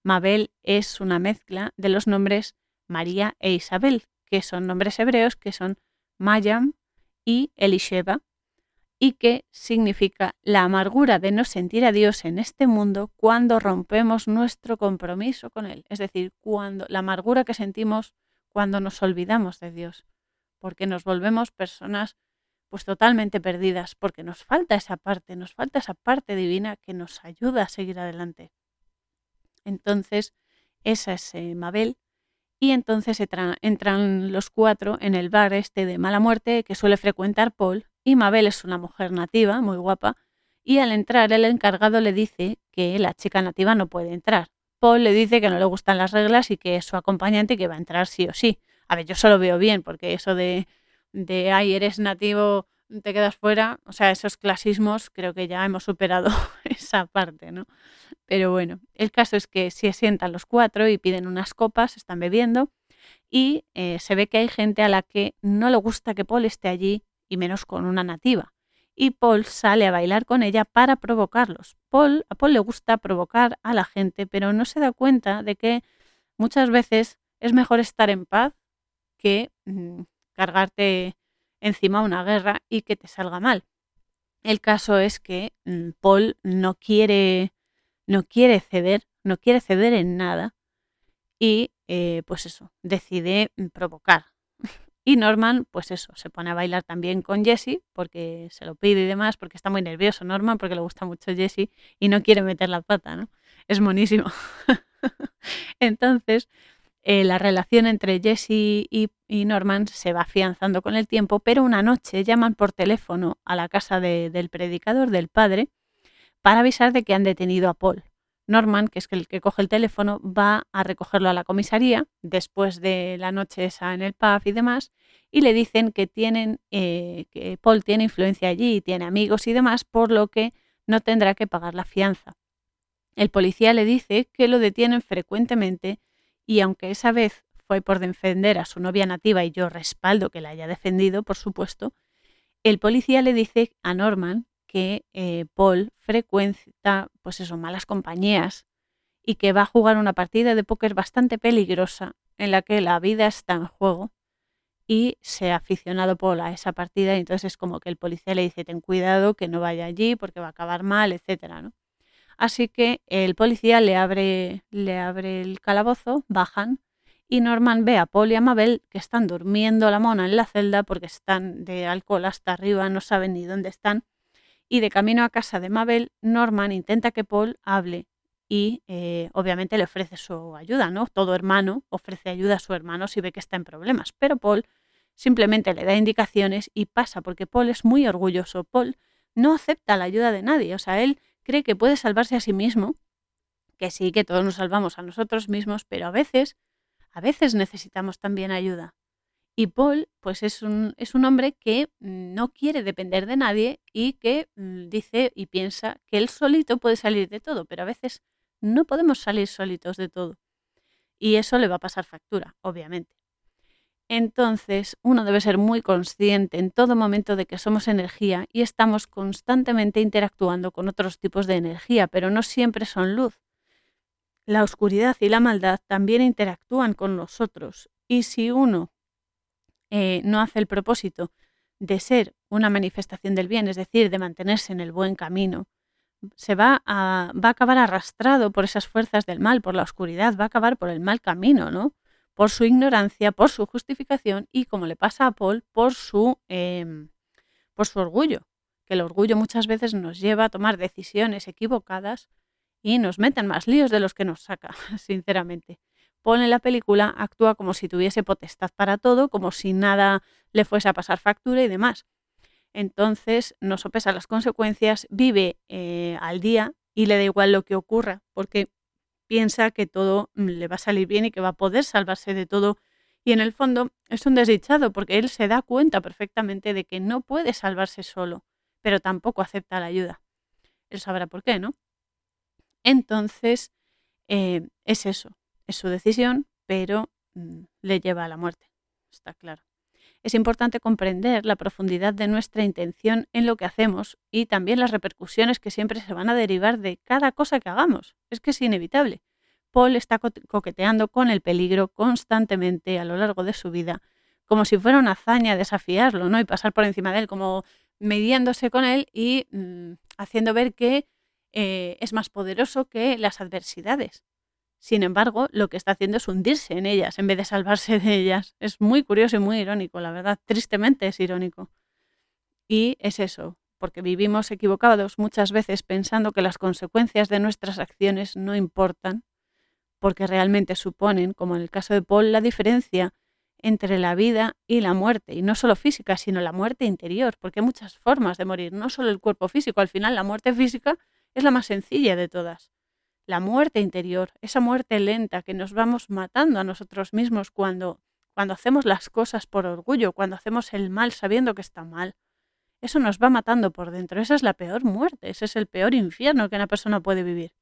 Mabel es una mezcla de los nombres María e Isabel, que son nombres hebreos que son Mayam y Elisheba, y que significa la amargura de no sentir a Dios en este mundo cuando rompemos nuestro compromiso con Él. Es decir, cuando la amargura que sentimos cuando nos olvidamos de Dios, porque nos volvemos personas pues totalmente perdidas, porque nos falta esa parte, nos falta esa parte divina que nos ayuda a seguir adelante. Entonces, esa es eh, Mabel. Y entonces entran, entran los cuatro en el bar este de mala muerte que suele frecuentar Paul, y Mabel es una mujer nativa, muy guapa, y al entrar el encargado le dice que la chica nativa no puede entrar. Paul le dice que no le gustan las reglas y que es su acompañante y que va a entrar sí o sí. A ver, yo solo veo bien, porque eso de, de ay, eres nativo, te quedas fuera, o sea, esos clasismos creo que ya hemos superado esa parte, ¿no? Pero bueno, el caso es que se sientan los cuatro y piden unas copas, están bebiendo, y eh, se ve que hay gente a la que no le gusta que Paul esté allí, y menos con una nativa. Y Paul sale a bailar con ella para provocarlos. Paul, a Paul le gusta provocar a la gente, pero no se da cuenta de que muchas veces es mejor estar en paz que mmm, cargarte encima una guerra y que te salga mal. El caso es que mmm, Paul no quiere... no quiere ceder, no quiere ceder en nada y eh, pues eso, decide provocar. Y Norman, pues eso, se pone a bailar también con Jessie porque se lo pide y demás, porque está muy nervioso Norman, porque le gusta mucho Jessie y no quiere meter la pata, ¿no? Es monísimo. Entonces, eh, la relación entre Jessie y, y Norman se va afianzando con el tiempo, pero una noche llaman por teléfono a la casa de, del predicador, del padre, para avisar de que han detenido a Paul. Norman, que es el que coge el teléfono, va a recogerlo a la comisaría después de la noche esa en el pub y demás, y le dicen que, tienen, eh, que Paul tiene influencia allí y tiene amigos y demás, por lo que no tendrá que pagar la fianza. El policía le dice que lo detienen frecuentemente y aunque esa vez fue por defender a su novia nativa y yo respaldo que la haya defendido, por supuesto, el policía le dice a Norman que eh, Paul frecuenta pues eso, malas compañías y que va a jugar una partida de póker bastante peligrosa en la que la vida está en juego y se ha aficionado Paul a esa partida y entonces es como que el policía le dice ten cuidado que no vaya allí porque va a acabar mal, etcétera, ¿no? Así que el policía le abre, le abre el calabozo, bajan y Norman ve a Paul y a Mabel que están durmiendo la mona en la celda porque están de alcohol hasta arriba, no saben ni dónde están. Y de camino a casa de Mabel, Norman intenta que Paul hable y eh, obviamente le ofrece su ayuda, ¿no? Todo hermano ofrece ayuda a su hermano si ve que está en problemas, pero Paul simplemente le da indicaciones y pasa porque Paul es muy orgulloso. Paul no acepta la ayuda de nadie, o sea, él cree que puede salvarse a sí mismo, que sí, que todos nos salvamos a nosotros mismos, pero a veces, a veces necesitamos también ayuda. Y Paul, pues es un, es un hombre que no quiere depender de nadie y que mm, dice y piensa que él solito puede salir de todo, pero a veces no podemos salir solitos de todo. Y eso le va a pasar factura, obviamente. Entonces, uno debe ser muy consciente en todo momento de que somos energía y estamos constantemente interactuando con otros tipos de energía, pero no siempre son luz. La oscuridad y la maldad también interactúan con nosotros y si uno eh, no hace el propósito de ser una manifestación del bien, es decir, de mantenerse en el buen camino, se va a, va a acabar arrastrado por esas fuerzas del mal, por la oscuridad, va a acabar por el mal camino, ¿no? Por su ignorancia, por su justificación y, como le pasa a Paul, por su, eh, por su orgullo, que el orgullo muchas veces nos lleva a tomar decisiones equivocadas y nos mete en más líos de los que nos saca, sinceramente. Paul en la película actúa como si tuviese potestad para todo, como si nada le fuese a pasar factura y demás. Entonces no sopesa las consecuencias, vive eh, al día y le da igual lo que ocurra, porque piensa que todo le va a salir bien y que va a poder salvarse de todo. Y en el fondo es un desdichado porque él se da cuenta perfectamente de que no puede salvarse solo, pero tampoco acepta la ayuda. Él sabrá por qué, ¿no? Entonces eh, es eso, es su decisión, pero mm, le lleva a la muerte, está claro. Es importante comprender la profundidad de nuestra intención en lo que hacemos y también las repercusiones que siempre se van a derivar de cada cosa que hagamos. Es que es inevitable. Paul está co- coqueteando con el peligro constantemente a lo largo de su vida, como si fuera una hazaña desafiarlo, ¿no? Y pasar por encima de él, como midiéndose con él y mm, haciendo ver que eh, es más poderoso que las adversidades. Sin embargo, lo que está haciendo es hundirse en ellas en vez de salvarse de ellas. Es muy curioso y muy irónico, la verdad. Tristemente es irónico. Y es eso, porque vivimos equivocados muchas veces pensando que las consecuencias de nuestras acciones no importan, porque realmente suponen, como en el caso de Paul, la diferencia entre la vida y la muerte, y no solo física, sino la muerte interior, porque hay muchas formas de morir, no solo el cuerpo físico. Al final, la muerte física es la más sencilla de todas. La muerte interior, esa muerte lenta que nos vamos matando a nosotros mismos cuando, cuando hacemos las cosas por orgullo, cuando hacemos el mal sabiendo que está mal. Eso nos va matando por dentro. Esa es la peor muerte, ese es el peor infierno que una persona puede vivir.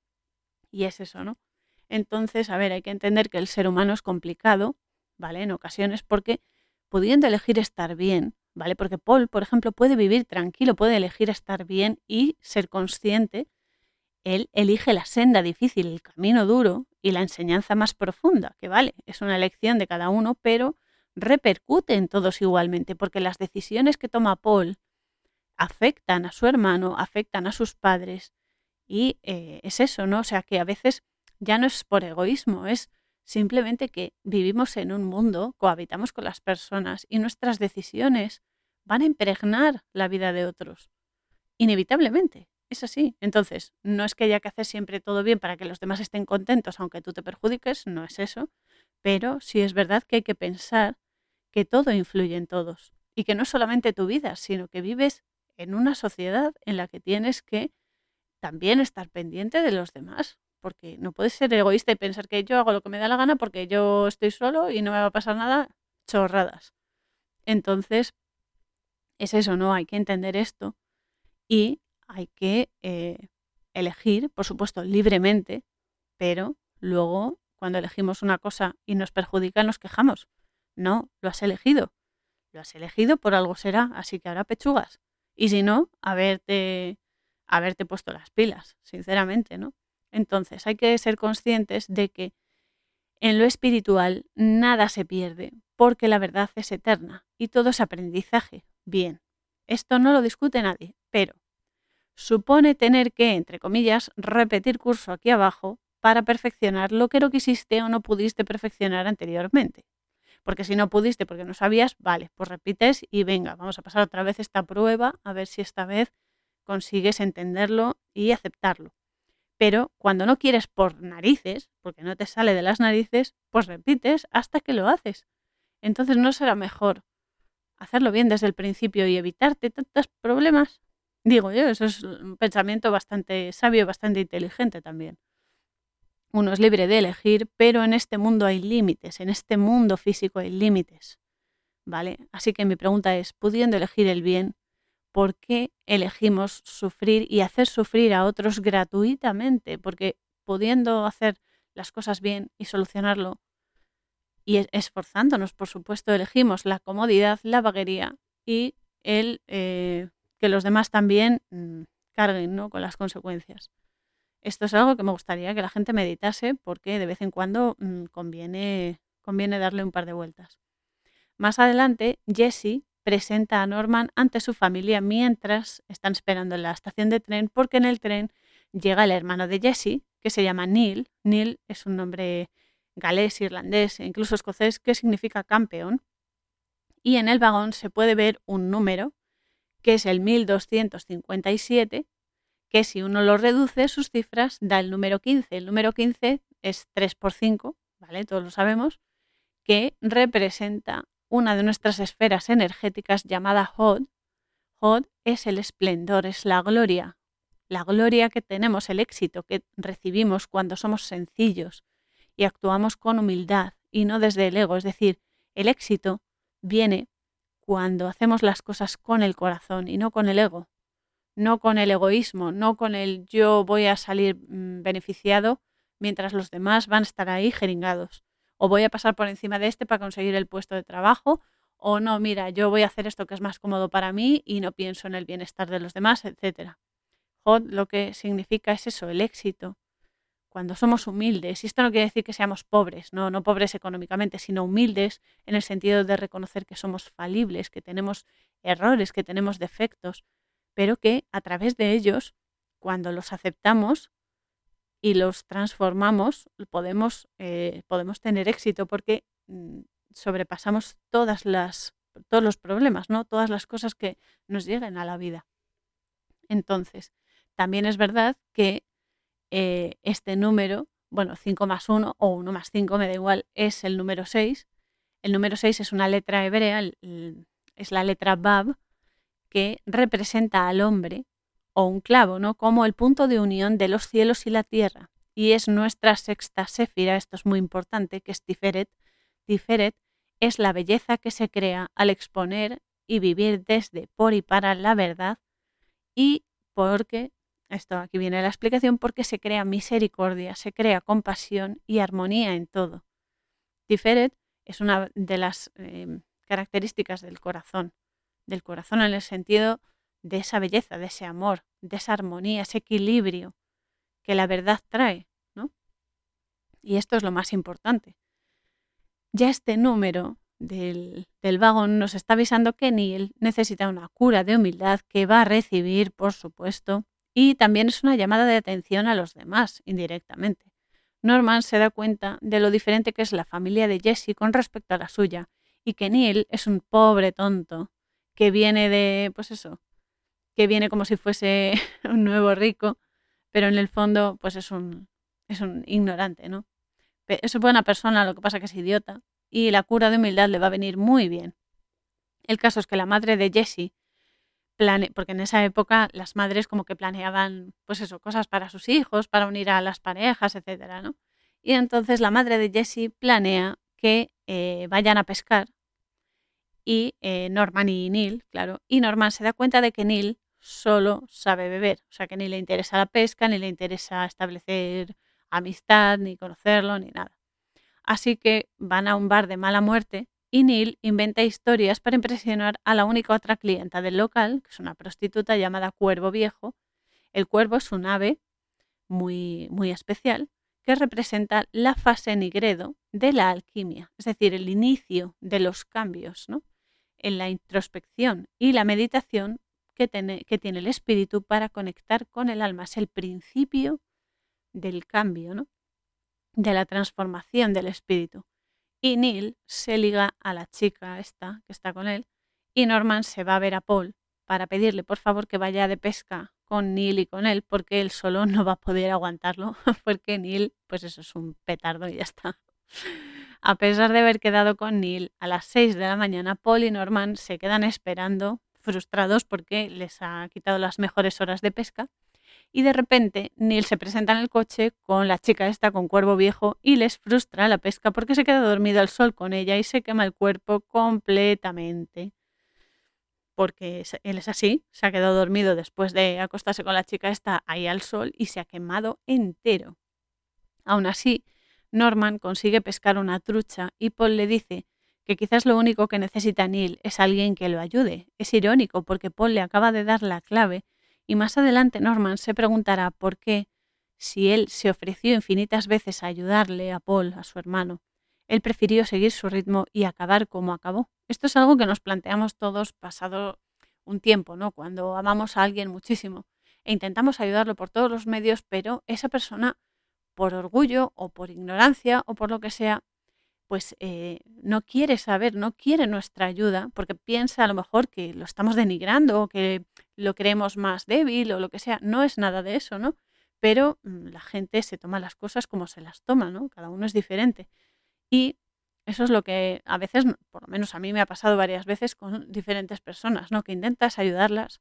Y es eso, ¿no? Entonces, a ver, hay que entender que el ser humano es complicado, ¿vale? En ocasiones, porque pudiendo elegir estar bien, ¿vale? Porque Paul, por ejemplo, puede vivir tranquilo, puede elegir estar bien y ser consciente. Él elige la senda difícil, el camino duro y la enseñanza más profunda, que vale, es una elección de cada uno, pero repercute en todos igualmente, porque las decisiones que toma Paul afectan a su hermano, afectan a sus padres, y eh, es eso, ¿no? O sea, que a veces ya no es por egoísmo, es simplemente que vivimos en un mundo, cohabitamos con las personas y nuestras decisiones van a impregnar la vida de otros, inevitablemente. Es así. Entonces, no es que haya que hacer siempre todo bien para que los demás estén contentos, aunque tú te perjudiques, no es eso, pero sí es verdad que hay que pensar que todo influye en todos y que no es solamente tu vida, sino que vives en una sociedad en la que tienes que también estar pendiente de los demás, porque no puedes ser egoísta y pensar que yo hago lo que me da la gana porque yo estoy solo y no me va a pasar nada, chorradas. Entonces, es eso, ¿no? Hay que entender esto y hay que eh, elegir, por supuesto, libremente, pero luego, cuando elegimos una cosa y nos perjudica, nos quejamos. No, lo has elegido. Lo has elegido, por algo será, así que ahora pechugas. Y si no, haberte, haberte puesto las pilas, sinceramente, ¿no? Entonces, hay que ser conscientes de que en lo espiritual nada se pierde, porque la verdad es eterna y todo es aprendizaje. Bien, esto no lo discute nadie, pero supone tener que, entre comillas, repetir curso aquí abajo para perfeccionar lo que no quisiste o no pudiste perfeccionar anteriormente. Porque si no pudiste porque no sabías, vale, pues repites y venga, vamos a pasar otra vez esta prueba a ver si esta vez consigues entenderlo y aceptarlo. Pero cuando no quieres por narices, porque no te sale de las narices, pues repites hasta que lo haces. Entonces no será mejor hacerlo bien desde el principio y evitarte tantos problemas. Digo yo, eso es un pensamiento bastante sabio, bastante inteligente también. Uno es libre de elegir, pero en este mundo hay límites, en este mundo físico hay límites, ¿vale? Así que mi pregunta es, pudiendo elegir el bien, ¿por qué elegimos sufrir y hacer sufrir a otros gratuitamente? Porque pudiendo hacer las cosas bien y solucionarlo y esforzándonos, por supuesto, elegimos la comodidad, la vaguería y el eh, que los demás también mmm, carguen, ¿no?, con las consecuencias. Esto es algo que me gustaría que la gente meditase porque de vez en cuando mmm, conviene, conviene darle un par de vueltas. Más adelante, Jesse presenta a Norman ante su familia mientras están esperando en la estación de tren, porque en el tren llega el hermano de Jesse, que se llama Neil. Neil es un nombre galés, irlandés e incluso escocés que significa campeón. Y en el vagón se puede ver un número, que es el mil doscientos cincuenta y siete, que si uno lo reduce, sus cifras da el número quince. El número quince es tres por cinco, ¿vale? Todos lo sabemos, que representa una de nuestras esferas energéticas llamada Hod. Hod es el esplendor, es la gloria. La gloria que tenemos, el éxito que recibimos cuando somos sencillos y actuamos con humildad y no desde el ego. Es decir, el éxito viene cuando hacemos las cosas con el corazón y no con el ego. No con el egoísmo, no con el yo voy a salir mmm, beneficiado mientras los demás van a estar ahí jeringados. O voy a pasar por encima de este para conseguir el puesto de trabajo, o no, mira, yo voy a hacer esto que es más cómodo para mí y no pienso en el bienestar de los demás, etcétera. Hod lo que significa es eso, el éxito. cuando somos humildes, y esto no quiere decir que seamos pobres, no, no pobres económicamente, sino humildes en el sentido de reconocer que somos falibles, que tenemos errores, que tenemos defectos, pero que a través de ellos, cuando los aceptamos y los transformamos, podemos, eh, podemos tener éxito porque mm, sobrepasamos todas las, todos los problemas, ¿no? Todas las cosas que nos lleguen a la vida. Entonces, también es verdad que eh, este número, bueno, cinco más uno o uno más cinco, me da igual, es el número seis. El número seis es una letra hebrea, el, el, es la letra Bab, que representa al hombre o un clavo, ¿no? Como el punto de unión de los cielos y la tierra. Y es nuestra sexta séfira, esto es muy importante, que es Tiferet. Tiferet es la belleza que se crea al exponer y vivir desde, por y para la verdad, y porque, esto aquí viene la explicación, porque se crea misericordia, se crea compasión y armonía en todo. Tiferet es una de las eh, características del corazón, del corazón en el sentido de esa belleza, de ese amor, de esa armonía, ese equilibrio que la verdad trae, ¿no? Y esto es lo más importante. Ya este número del, del vagón nos está avisando que Neil necesita una cura de humildad que va a recibir, por supuesto, y también es una llamada de atención a los demás, indirectamente. Norman se da cuenta de lo diferente que es la familia de Jessie con respecto a la suya, y que Neil es un pobre tonto que viene de, pues eso, que viene como si fuese un nuevo rico, pero en el fondo, pues es un, es un ignorante, ¿no? Es buena persona, lo que pasa que es idiota, y la cura de humildad le va a venir muy bien. El caso es que la madre de Jessie, plane porque en esa época las madres como que planeaban, pues eso, cosas para sus hijos, para unir a las parejas, etcétera, ¿no? Y entonces la madre de Jessie planea que eh, vayan a pescar y eh, Norman y Neil, claro, y Norman se da cuenta de que Neil solo sabe beber, o sea que ni le interesa la pesca, ni le interesa establecer amistad, ni conocerlo, ni nada. Así que van a un bar de mala muerte y Neil inventa historias para impresionar a la única otra clienta del local, que es una prostituta llamada Cuervo Viejo. El cuervo es un ave muy, muy especial que representa la fase nigredo de la alquimia, es decir, el inicio de los cambios, ¿no? En la introspección y la meditación que tiene, que tiene el espíritu para conectar con el alma. Es el principio del cambio, ¿no? De la transformación del espíritu. Y Neil se liga a la chica esta que está con él y Norman se va a ver a Paul para pedirle por favor que vaya de pesca con Neil y con él porque él solo no va a poder aguantarlo porque Neil, pues eso es un petardo y ya está. A pesar de haber quedado con Neil a las seis de la mañana, Paul y Norman se quedan esperando, frustrados porque les ha quitado las mejores horas de pesca. Y de repente Neil se presenta en el coche con la chica esta, con Cuervo Viejo, y les frustra la pesca porque se queda dormido al sol con ella y se quema el cuerpo completamente. Porque él es así, se ha quedado dormido después de acostarse con la chica esta ahí al sol y se ha quemado entero. Aún así, Norman consigue pescar una trucha y Paul le dice que quizás lo único que necesita Neil es alguien que lo ayude. Es irónico porque Paul le acaba de dar la clave y más adelante Norman se preguntará por qué, si él se ofreció infinitas veces a ayudarle a Paul, a su hermano, él prefirió seguir su ritmo y acabar como acabó. Esto es algo que nos planteamos todos pasado un tiempo, ¿no? Cuando amamos a alguien muchísimo e intentamos ayudarlo por todos los medios, pero esa persona, por orgullo o por ignorancia o por lo que sea, pues eh, no quiere saber, no quiere nuestra ayuda, porque piensa a lo mejor que lo estamos denigrando o que lo creemos más débil o lo que sea. No es nada de eso, ¿no? Pero mmm, la gente se toma las cosas como se las toma, ¿no? Cada uno es diferente. Y eso es lo que a veces, por lo menos a mí me ha pasado varias veces con diferentes personas, ¿no? Que intentas ayudarlas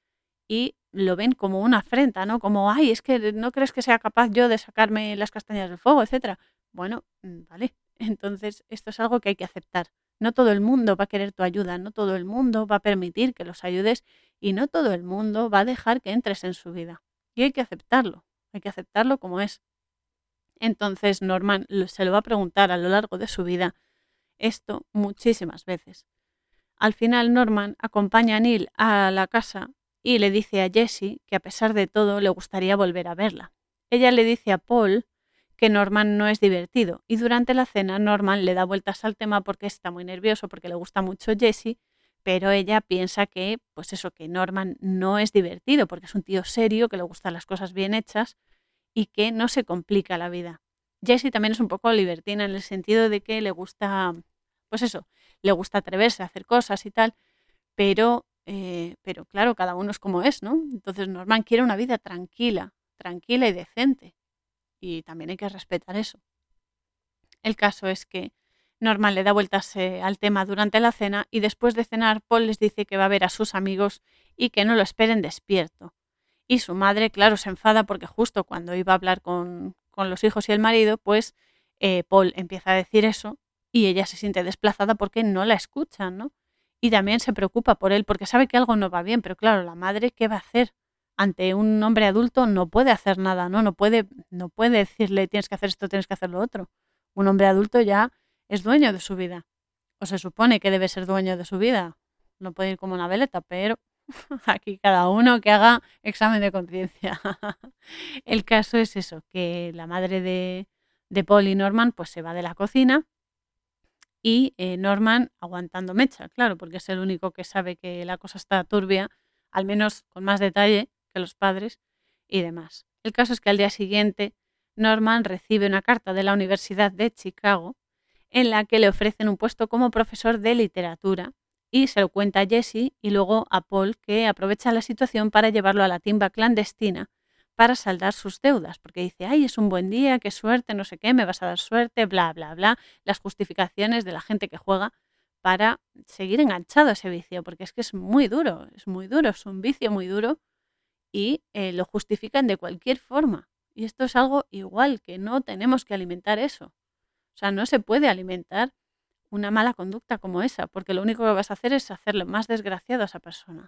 y lo ven como una afrenta, ¿no? Como, ay, es que no crees que sea capaz yo de sacarme las castañas del fuego, etcétera. Bueno, vale. Entonces, esto es algo que hay que aceptar. No todo el mundo va a querer tu ayuda, no todo el mundo va a permitir que los ayudes y no todo el mundo va a dejar que entres en su vida. Y hay que aceptarlo, hay que aceptarlo como es. Entonces, Norman se lo va a preguntar a lo largo de su vida esto muchísimas veces. Al final, Norman acompaña a Neil a la casa y le dice a Jessie que a pesar de todo le gustaría volver a verla. Ella le dice a Paul que Norman no es divertido. Y durante la cena Norman le da vueltas al tema porque está muy nervioso, porque le gusta mucho Jesse, pero ella piensa que, pues eso, que Norman no es divertido, porque es un tío serio, que le gustan las cosas bien hechas y que no se complica la vida. Jessie también es un poco libertina en el sentido de que le gusta, pues eso, le gusta atreverse a hacer cosas y tal, pero, eh, pero claro, cada uno es como es, ¿no? Entonces Norman quiere una vida tranquila, tranquila y decente, y también hay que respetar eso. El caso es que Norman le da vueltas eh, al tema durante la cena y después de cenar Paul les dice que va a ver a sus amigos y que no lo esperen despierto. Y su madre, claro, se enfada porque justo cuando iba a hablar con, con los hijos y el marido, pues eh, Paul empieza a decir eso y ella se siente desplazada porque no la escuchan, ¿no? Y también se preocupa por él porque sabe que algo no va bien, pero claro, la madre, ¿qué va a hacer? Ante un hombre adulto no puede hacer nada, ¿no? No puede, no puede decirle tienes que hacer esto, tienes que hacer lo otro. Un hombre adulto ya es dueño de su vida, o se supone que debe ser dueño de su vida. No puede ir como una veleta, pero aquí cada uno que haga examen de conciencia. El caso es eso, que la madre de, de Paul y Norman pues se va de la cocina y eh, Norman aguantando mecha, claro, porque es el único que sabe que la cosa está turbia, al menos con más detalle que los padres y demás. El caso es que al día siguiente Norman recibe una carta de la Universidad de Chicago en la que le ofrecen un puesto como profesor de literatura y se lo cuenta a Jesse y luego a Paul, que aprovecha la situación para llevarlo a la timba clandestina para saldar sus deudas, porque dice, ay, es un buen día, qué suerte, no sé qué, me vas a dar suerte, bla, bla, bla, las justificaciones de la gente que juega para seguir enganchado a ese vicio, porque es que es muy duro, es muy duro, es un vicio muy duro y eh, lo justifican de cualquier forma. Y esto es algo igual, que no tenemos que alimentar eso. O sea, no se puede alimentar una mala conducta como esa, porque lo único que vas a hacer es hacerle más desgraciado a esa persona.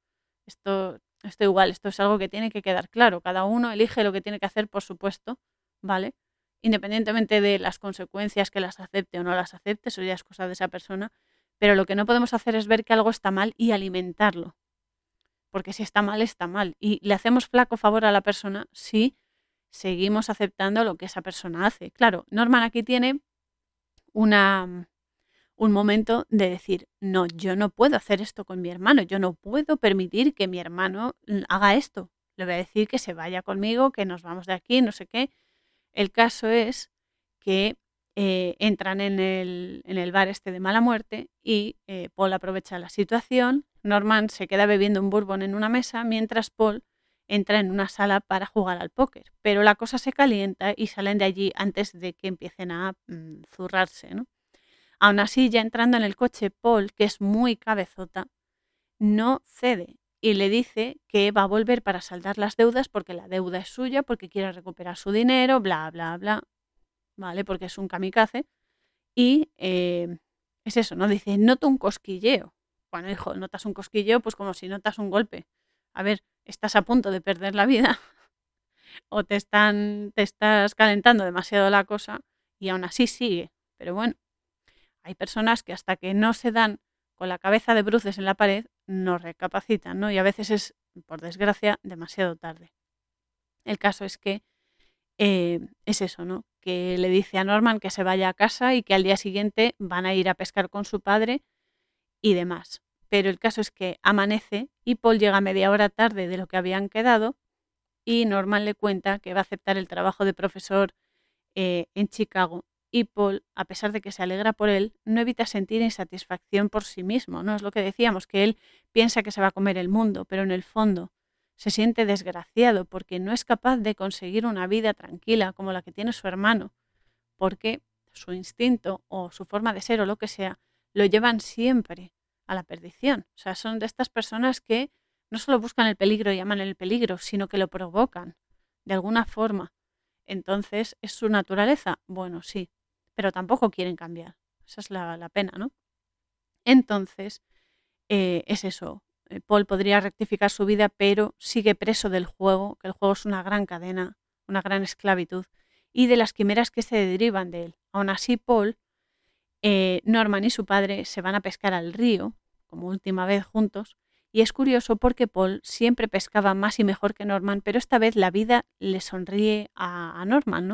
Esto, esto igual, esto es algo que tiene que quedar claro. Cada uno elige lo que tiene que hacer, por supuesto, ¿vale? Independientemente de las consecuencias, que las acepte o no las acepte, eso ya es cosa de esa persona. Pero lo que no podemos hacer es ver que algo está mal y alimentarlo. Porque si está mal, está mal. Y le hacemos flaco favor a la persona si seguimos aceptando lo que esa persona hace. Claro, Norman aquí tiene una, un momento de decir, no, yo no puedo hacer esto con mi hermano, yo no puedo permitir que mi hermano haga esto. Le voy a decir que se vaya conmigo, que nos vamos de aquí, no sé qué. El caso es que eh, entran en el, en el bar este de mala muerte y eh, Paul aprovecha la situación. Norman se queda bebiendo un bourbon en una mesa mientras Paul entra en una sala para jugar al póker. Pero la cosa se calienta y salen de allí antes de que empiecen a mm, zurrarse, ¿no? Aún así, ya entrando en el coche, Paul, que es muy cabezota, no cede y le dice que va a volver para saldar las deudas porque la deuda es suya, porque quiere recuperar su dinero, bla, bla, bla, ¿vale? Porque es un kamikaze. Y eh, es eso, ¿no? Dice, noto un cosquilleo. Bueno, hijo, notas un cosquilleo, pues como si notas un golpe. A ver, estás a punto de perder la vida o te, están, te estás calentando demasiado la cosa y aún así sigue. Pero bueno, hay personas que hasta que no se dan con la cabeza de bruces en la pared, no recapacitan, ¿no? Y a veces es, por desgracia, demasiado tarde. El caso es que eh, es eso, ¿no? Que le dice a Norman que se vaya a casa y que al día siguiente van a ir a pescar con su padre y demás. Pero el caso es que amanece y Paul llega media hora tarde de lo que habían quedado y Norman le cuenta que va a aceptar el trabajo de profesor eh, en Chicago. Y Paul, a pesar de que se alegra por él, no evita sentir insatisfacción por sí mismo, ¿no? Es lo que decíamos, que él piensa que se va a comer el mundo, pero en el fondo se siente desgraciado porque no es capaz de conseguir una vida tranquila como la que tiene su hermano, porque su instinto o su forma de ser o lo que sea lo llevan siempre a la perdición. O sea, son de estas personas que no solo buscan el peligro y aman el peligro, sino que lo provocan de alguna forma. Entonces, ¿es su naturaleza? Bueno, sí, pero tampoco quieren cambiar. Esa es la, la pena, ¿no? Entonces, eh, es eso. Eh, Paul podría rectificar su vida, pero sigue preso del juego, que el juego es una gran cadena, una gran esclavitud, y de las quimeras que se derivan de él. Aún así, Paul, eh, Norman y su padre se van a pescar al río, como última vez juntos, y es curioso porque Paul siempre pescaba más y mejor que Norman, pero esta vez la vida le sonríe a, a Norman, ¿no?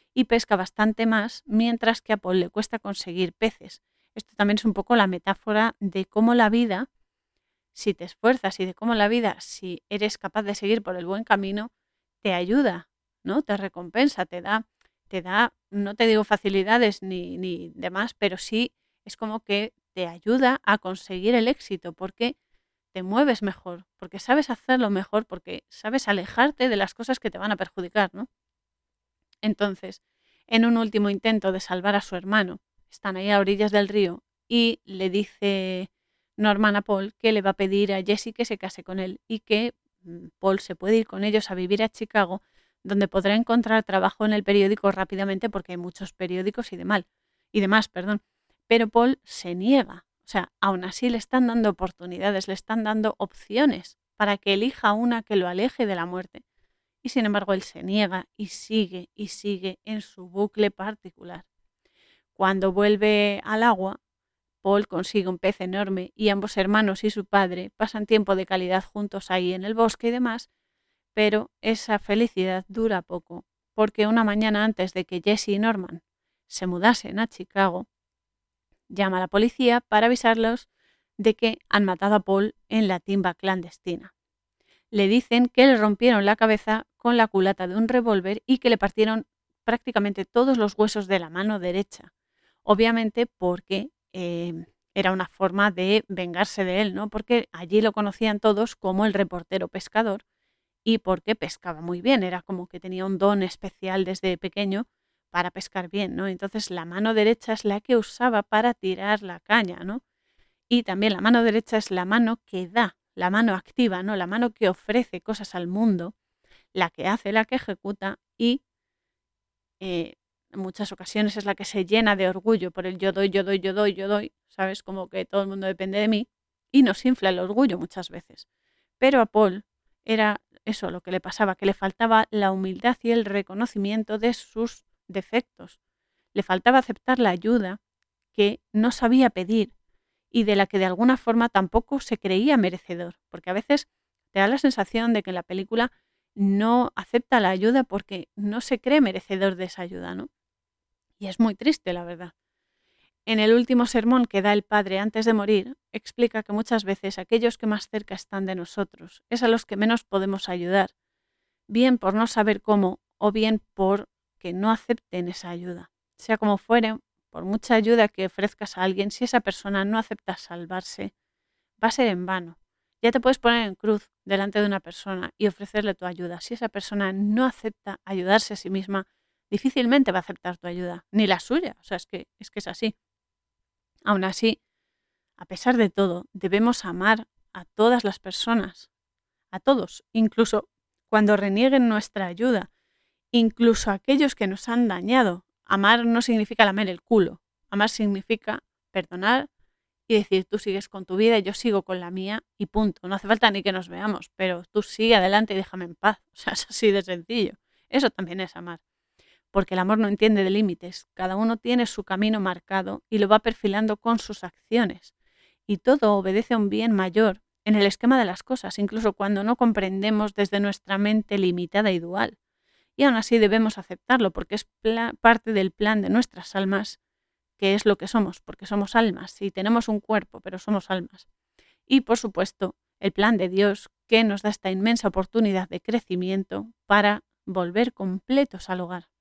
y pesca bastante más, mientras que a Paul le cuesta conseguir peces. Esto también es un poco la metáfora de cómo la vida, si te esfuerzas y de cómo la vida, si eres capaz de seguir por el buen camino, te ayuda, ¿no? Te recompensa, te da, te da, no te digo facilidades ni, ni demás, pero sí es como que te ayuda a conseguir el éxito, porque te mueves mejor, porque sabes hacerlo mejor, porque sabes alejarte de las cosas que te van a perjudicar, ¿no? Entonces, en un último intento de salvar a su hermano, están ahí a orillas del río y le dice Norman a Paul que le va a pedir a Jessie que se case con él y que mm, Paul se puede ir con ellos a vivir a Chicago, donde podrá encontrar trabajo en el periódico rápidamente porque hay muchos periódicos y, de mal, y demás. Perdón. Pero Paul se niega. O sea, aún así le están dando oportunidades, le están dando opciones para que elija una que lo aleje de la muerte. Y sin embargo él se niega y sigue y sigue en su bucle particular. Cuando vuelve al agua, Paul consigue un pez enorme y ambos hermanos y su padre pasan tiempo de calidad juntos ahí en el bosque y demás, pero esa felicidad dura poco, porque una mañana antes de que Jessie y Norman se mudasen a Chicago, llama a la policía para avisarlos de que han matado a Paul en la timba clandestina. Le dicen que le rompieron la cabeza con la culata de un revólver y que le partieron prácticamente todos los huesos de la mano derecha. Obviamente porque eh, era una forma de vengarse de él, ¿no? Porque allí lo conocían todos como el reportero pescador y porque pescaba muy bien. Era como que tenía un don especial desde pequeño para pescar bien, ¿no? Entonces la mano derecha es la que usaba para tirar la caña, ¿no? Y también la mano derecha es la mano que da, la mano activa, ¿no? La mano que ofrece cosas al mundo, la que hace, la que ejecuta y eh, en muchas ocasiones es la que se llena de orgullo por el yo doy, yo doy, yo doy, yo doy, ¿sabes? Como que todo el mundo depende de mí y nos infla el orgullo muchas veces. Pero a Paul era eso lo que le pasaba, que le faltaba la humildad y el reconocimiento de sus defectos. Le faltaba aceptar la ayuda que no sabía pedir y de la que de alguna forma tampoco se creía merecedor, porque a veces te da la sensación de que la película no acepta la ayuda porque no se cree merecedor de esa ayuda, ¿no? Y es muy triste, la verdad. En el último sermón que da el padre antes de morir, explica que muchas veces aquellos que más cerca están de nosotros es a los que menos podemos ayudar, bien por no saber cómo o bien por que no acepten esa ayuda. Sea como fuere, por mucha ayuda que ofrezcas a alguien, si esa persona no acepta salvarse, va a ser en vano. Ya te puedes poner en cruz delante de una persona y ofrecerle tu ayuda. Si esa persona no acepta ayudarse a sí misma, difícilmente va a aceptar tu ayuda, ni la suya. O sea, es que es, que es así. Aún así, a pesar de todo, debemos amar a todas las personas, a todos, incluso cuando renieguen nuestra ayuda, incluso a aquellos que nos han dañado. Amar no significa lamer el culo. Amar significa perdonar y decir, tú sigues con tu vida y yo sigo con la mía y punto. No hace falta ni que nos veamos, pero tú sigue adelante y déjame en paz. O sea, es así de sencillo. Eso también es amar. Porque el amor no entiende de límites. Cada uno tiene su camino marcado y lo va perfilando con sus acciones. Y todo obedece a un bien mayor en el esquema de las cosas, incluso cuando no comprendemos desde nuestra mente limitada y dual. Y aún así debemos aceptarlo porque es parte del plan de nuestras almas, que es lo que somos, porque somos almas. Sí, tenemos un cuerpo, pero somos almas. Y, por supuesto, el plan de Dios, que nos da esta inmensa oportunidad de crecimiento para volver completos al hogar.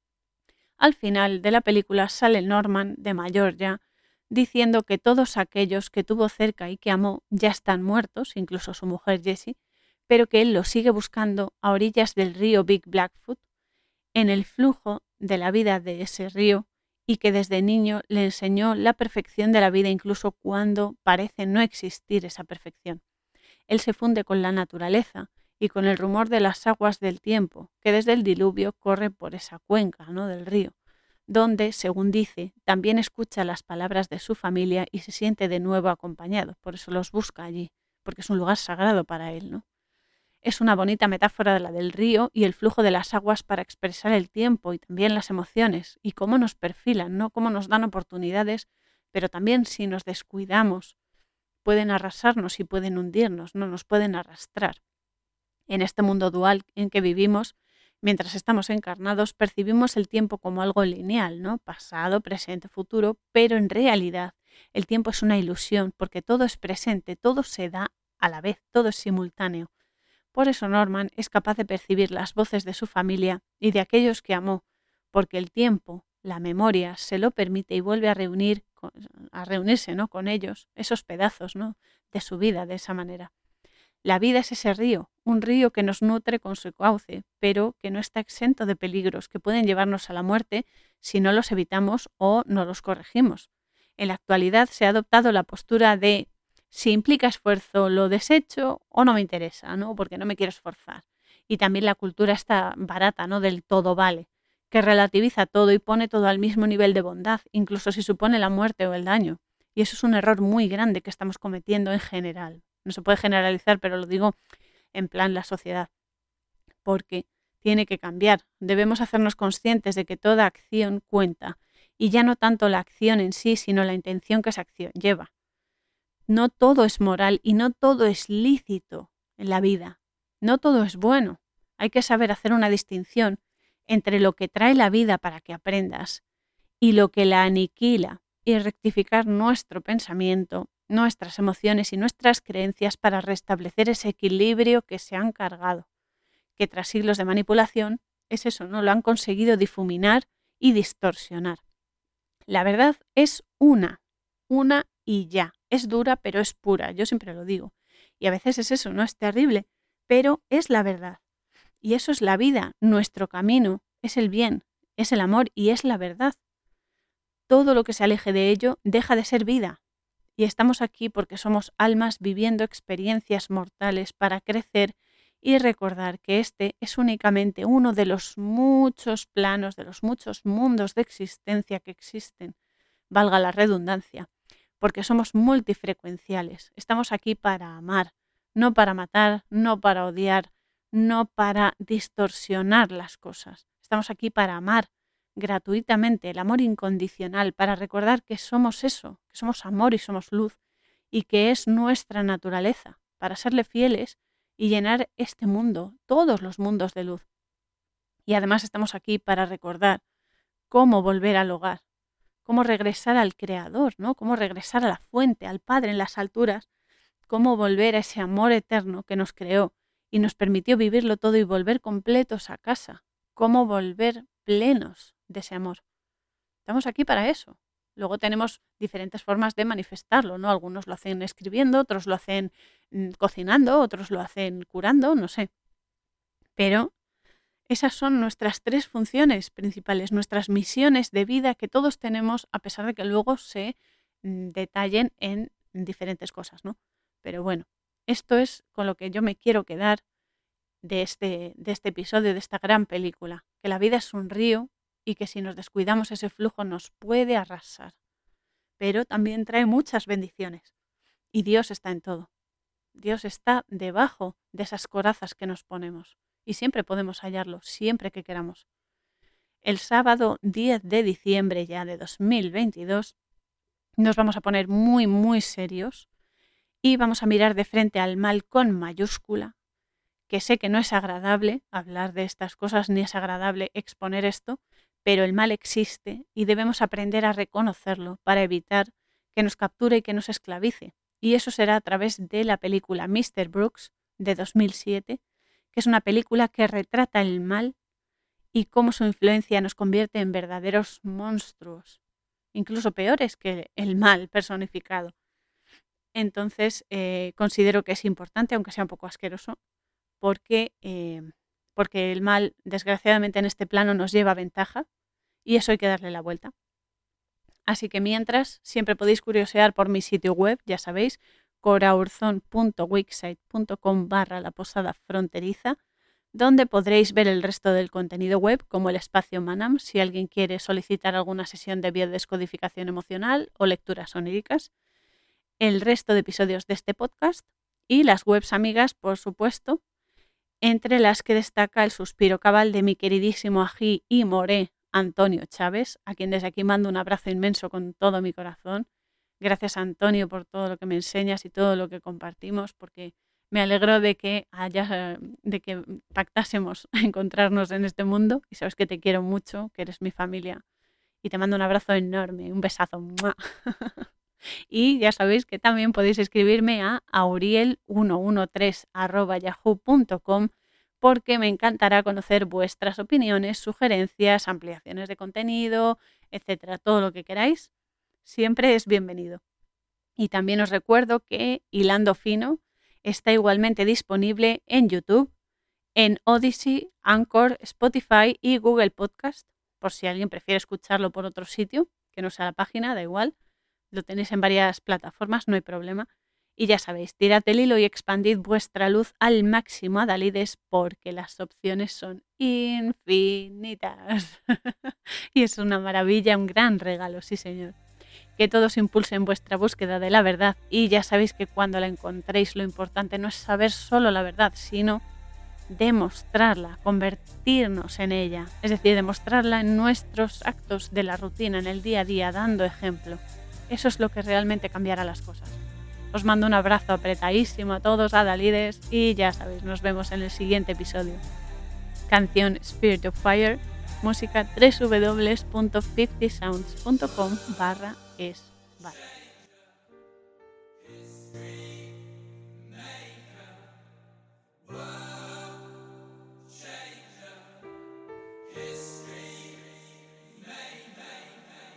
Al final de la película sale Norman, de mayor ya, diciendo que todos aquellos que tuvo cerca y que amó ya están muertos, incluso su mujer Jessie, pero que él los sigue buscando a orillas del río Big Blackfoot, en el flujo de la vida de ese río, y que desde niño le enseñó la perfección de la vida incluso cuando parece no existir esa perfección. Él se funde con la naturaleza y con el rumor de las aguas del tiempo, que desde el diluvio corre por esa cuenca, ¿no?, del río, donde, según dice, también escucha las palabras de su familia y se siente de nuevo acompañado. Por eso los busca allí, porque es un lugar sagrado para él, ¿no? Es una bonita metáfora de la del río y el flujo de las aguas para expresar el tiempo y también las emociones y cómo nos perfilan, ¿no? Cómo nos dan oportunidades, pero también si nos descuidamos pueden arrasarnos y pueden hundirnos, no nos pueden arrastrar. En este mundo dual en que vivimos, Mientras estamos encarnados, percibimos el tiempo como algo lineal, ¿no? Pasado, presente, futuro, pero en realidad el tiempo es una ilusión porque todo es presente, todo se da a la vez, todo es simultáneo. Por eso Norman es capaz de percibir las voces de su familia y de aquellos que amó, porque el tiempo, la memoria, se lo permite y vuelve a reunir, a reunirse, ¿no?, con ellos, esos pedazos, ¿no?, de su vida de esa manera. La vida es ese río, un río que nos nutre con su cauce, pero que no está exento de peligros que pueden llevarnos a la muerte si no los evitamos o no los corregimos. En la actualidad se ha adoptado la postura de si implica esfuerzo lo desecho o no me interesa, ¿no?, porque no me quiero esforzar. Y también la cultura está barata, ¿no?, del todo vale, que relativiza todo y pone todo al mismo nivel de bondad, incluso si supone la muerte o el daño. Y eso es un error muy grande que estamos cometiendo en general. No se puede generalizar, pero lo digo en plan la sociedad, porque tiene que cambiar. Debemos hacernos conscientes de que toda acción cuenta, y ya no tanto la acción en sí, sino la intención que esa acción lleva. No todo es moral y no todo es lícito en la vida. No todo es bueno. Hay que saber hacer una distinción entre lo que trae la vida para que aprendas y lo que la aniquila, y rectificar nuestro pensamiento, nuestras emociones y nuestras creencias para restablecer ese equilibrio que se han cargado, que tras siglos de manipulación es eso, ¿no?, lo han conseguido difuminar y distorsionar. La verdad es una, una y ya. Es dura, pero es pura, yo siempre lo digo. Y a veces es eso, ¿no? Es terrible, pero es la verdad. Y eso es la vida, nuestro camino, es el bien, es el amor y es la verdad. Todo lo que se aleje de ello deja de ser vida. Y estamos aquí porque somos almas viviendo experiencias mortales para crecer y recordar que este es únicamente uno de los muchos planos, de los muchos mundos de existencia que existen, valga la redundancia, porque somos multifrecuenciales. Estamos aquí para amar, no para matar, no para odiar, no para distorsionar las cosas. Estamos aquí para amar gratuitamente, el amor incondicional, para recordar que somos eso, que somos amor y somos luz, y que es nuestra naturaleza, para serle fieles y llenar este mundo, todos los mundos de luz. Y además estamos aquí para recordar cómo volver al hogar, cómo regresar al Creador, ¿no?, cómo regresar a la fuente, al Padre en las alturas, cómo volver a ese amor eterno que nos creó y nos permitió vivirlo todo y volver completos a casa, cómo volver plenos de ese amor. Estamos aquí para eso. Luego tenemos diferentes formas de manifestarlo, ¿no? Algunos lo hacen escribiendo, otros lo hacen mmm, cocinando, otros lo hacen curando, no sé. Pero esas son nuestras tres funciones principales, nuestras misiones de vida que todos tenemos, a pesar de que luego se mmm, detallen en diferentes cosas, ¿no? Pero bueno, esto es con lo que yo me quiero quedar de este, de este episodio, de esta gran película, que la vida es un río y que si nos descuidamos ese flujo nos puede arrasar, pero también trae muchas bendiciones y Dios está en todo. Dios está debajo de esas corazas que nos ponemos y siempre podemos hallarlo, siempre que queramos. El sábado diez de diciembre ya de dos mil veintidós nos vamos a poner muy muy serios y vamos a mirar de frente al mal con mayúscula, que sé que no es agradable hablar de estas cosas ni es agradable exponer esto, pero el mal existe y debemos aprender a reconocerlo para evitar que nos capture y que nos esclavice. Y eso será a través de la película míster Brooks de dos mil siete, que es una película que retrata el mal y cómo su influencia nos convierte en verdaderos monstruos, incluso peores que el mal personificado. Entonces, eh, considero que es importante, aunque sea un poco asqueroso, porque, eh, porque el mal, desgraciadamente, en este plano nos lleva ventaja y eso hay que darle la vuelta. Así que mientras, siempre podéis curiosear por mi sitio web, ya sabéis, coraurzon punto wixsite punto com barra la posada fronteriza, donde podréis ver el resto del contenido web, como el espacio Manam, si alguien quiere solicitar alguna sesión de biodescodificación emocional o lecturas oníricas, el resto de episodios de este podcast y las webs amigas, por supuesto, entre las que destaca el suspiro cabal de mi queridísimo ají y moré Antonio Chávez, a quien desde aquí mando un abrazo inmenso con todo mi corazón. Gracias, Antonio, por todo lo que me enseñas y todo lo que compartimos, porque Me alegro de que haya, de que pactásemos a encontrarnos en este mundo y sabes que te quiero mucho, que eres mi familia y te mando un abrazo enorme, un besazo. ¡Mua! Y ya sabéis que también podéis escribirme a auriel ciento trece arroba yahoo punto com porque me encantará conocer vuestras opiniones, sugerencias, ampliaciones de contenido, etcétera. Todo lo que queráis siempre es bienvenido. Y también os recuerdo que Hilando Fino está igualmente disponible en YouTube, en Odyssey, Anchor, Spotify y Google Podcast, por si alguien prefiere escucharlo por otro sitio, que no sea la página, da igual. Lo tenéis en varias plataformas, no hay problema. Y ya sabéis, tirad el hilo y expandid vuestra luz al máximo, Adalides, porque las opciones son infinitas. Y es una maravilla, un gran regalo, sí señor. Que todos impulsen vuestra búsqueda de la verdad y ya sabéis que cuando la encontréis lo importante no es saber solo la verdad, sino demostrarla, convertirnos en ella, es decir, demostrarla en nuestros actos de la rutina, en el día a día, dando ejemplo. Eso es lo que realmente cambiará las cosas. Os mando un abrazo apretadísimo a todos, Adalides, y ya sabéis, nos vemos en el siguiente episodio. Canción Spirit of Fire, música doble u doble u doble u punto cincuenta sounds punto com barra es. Vale.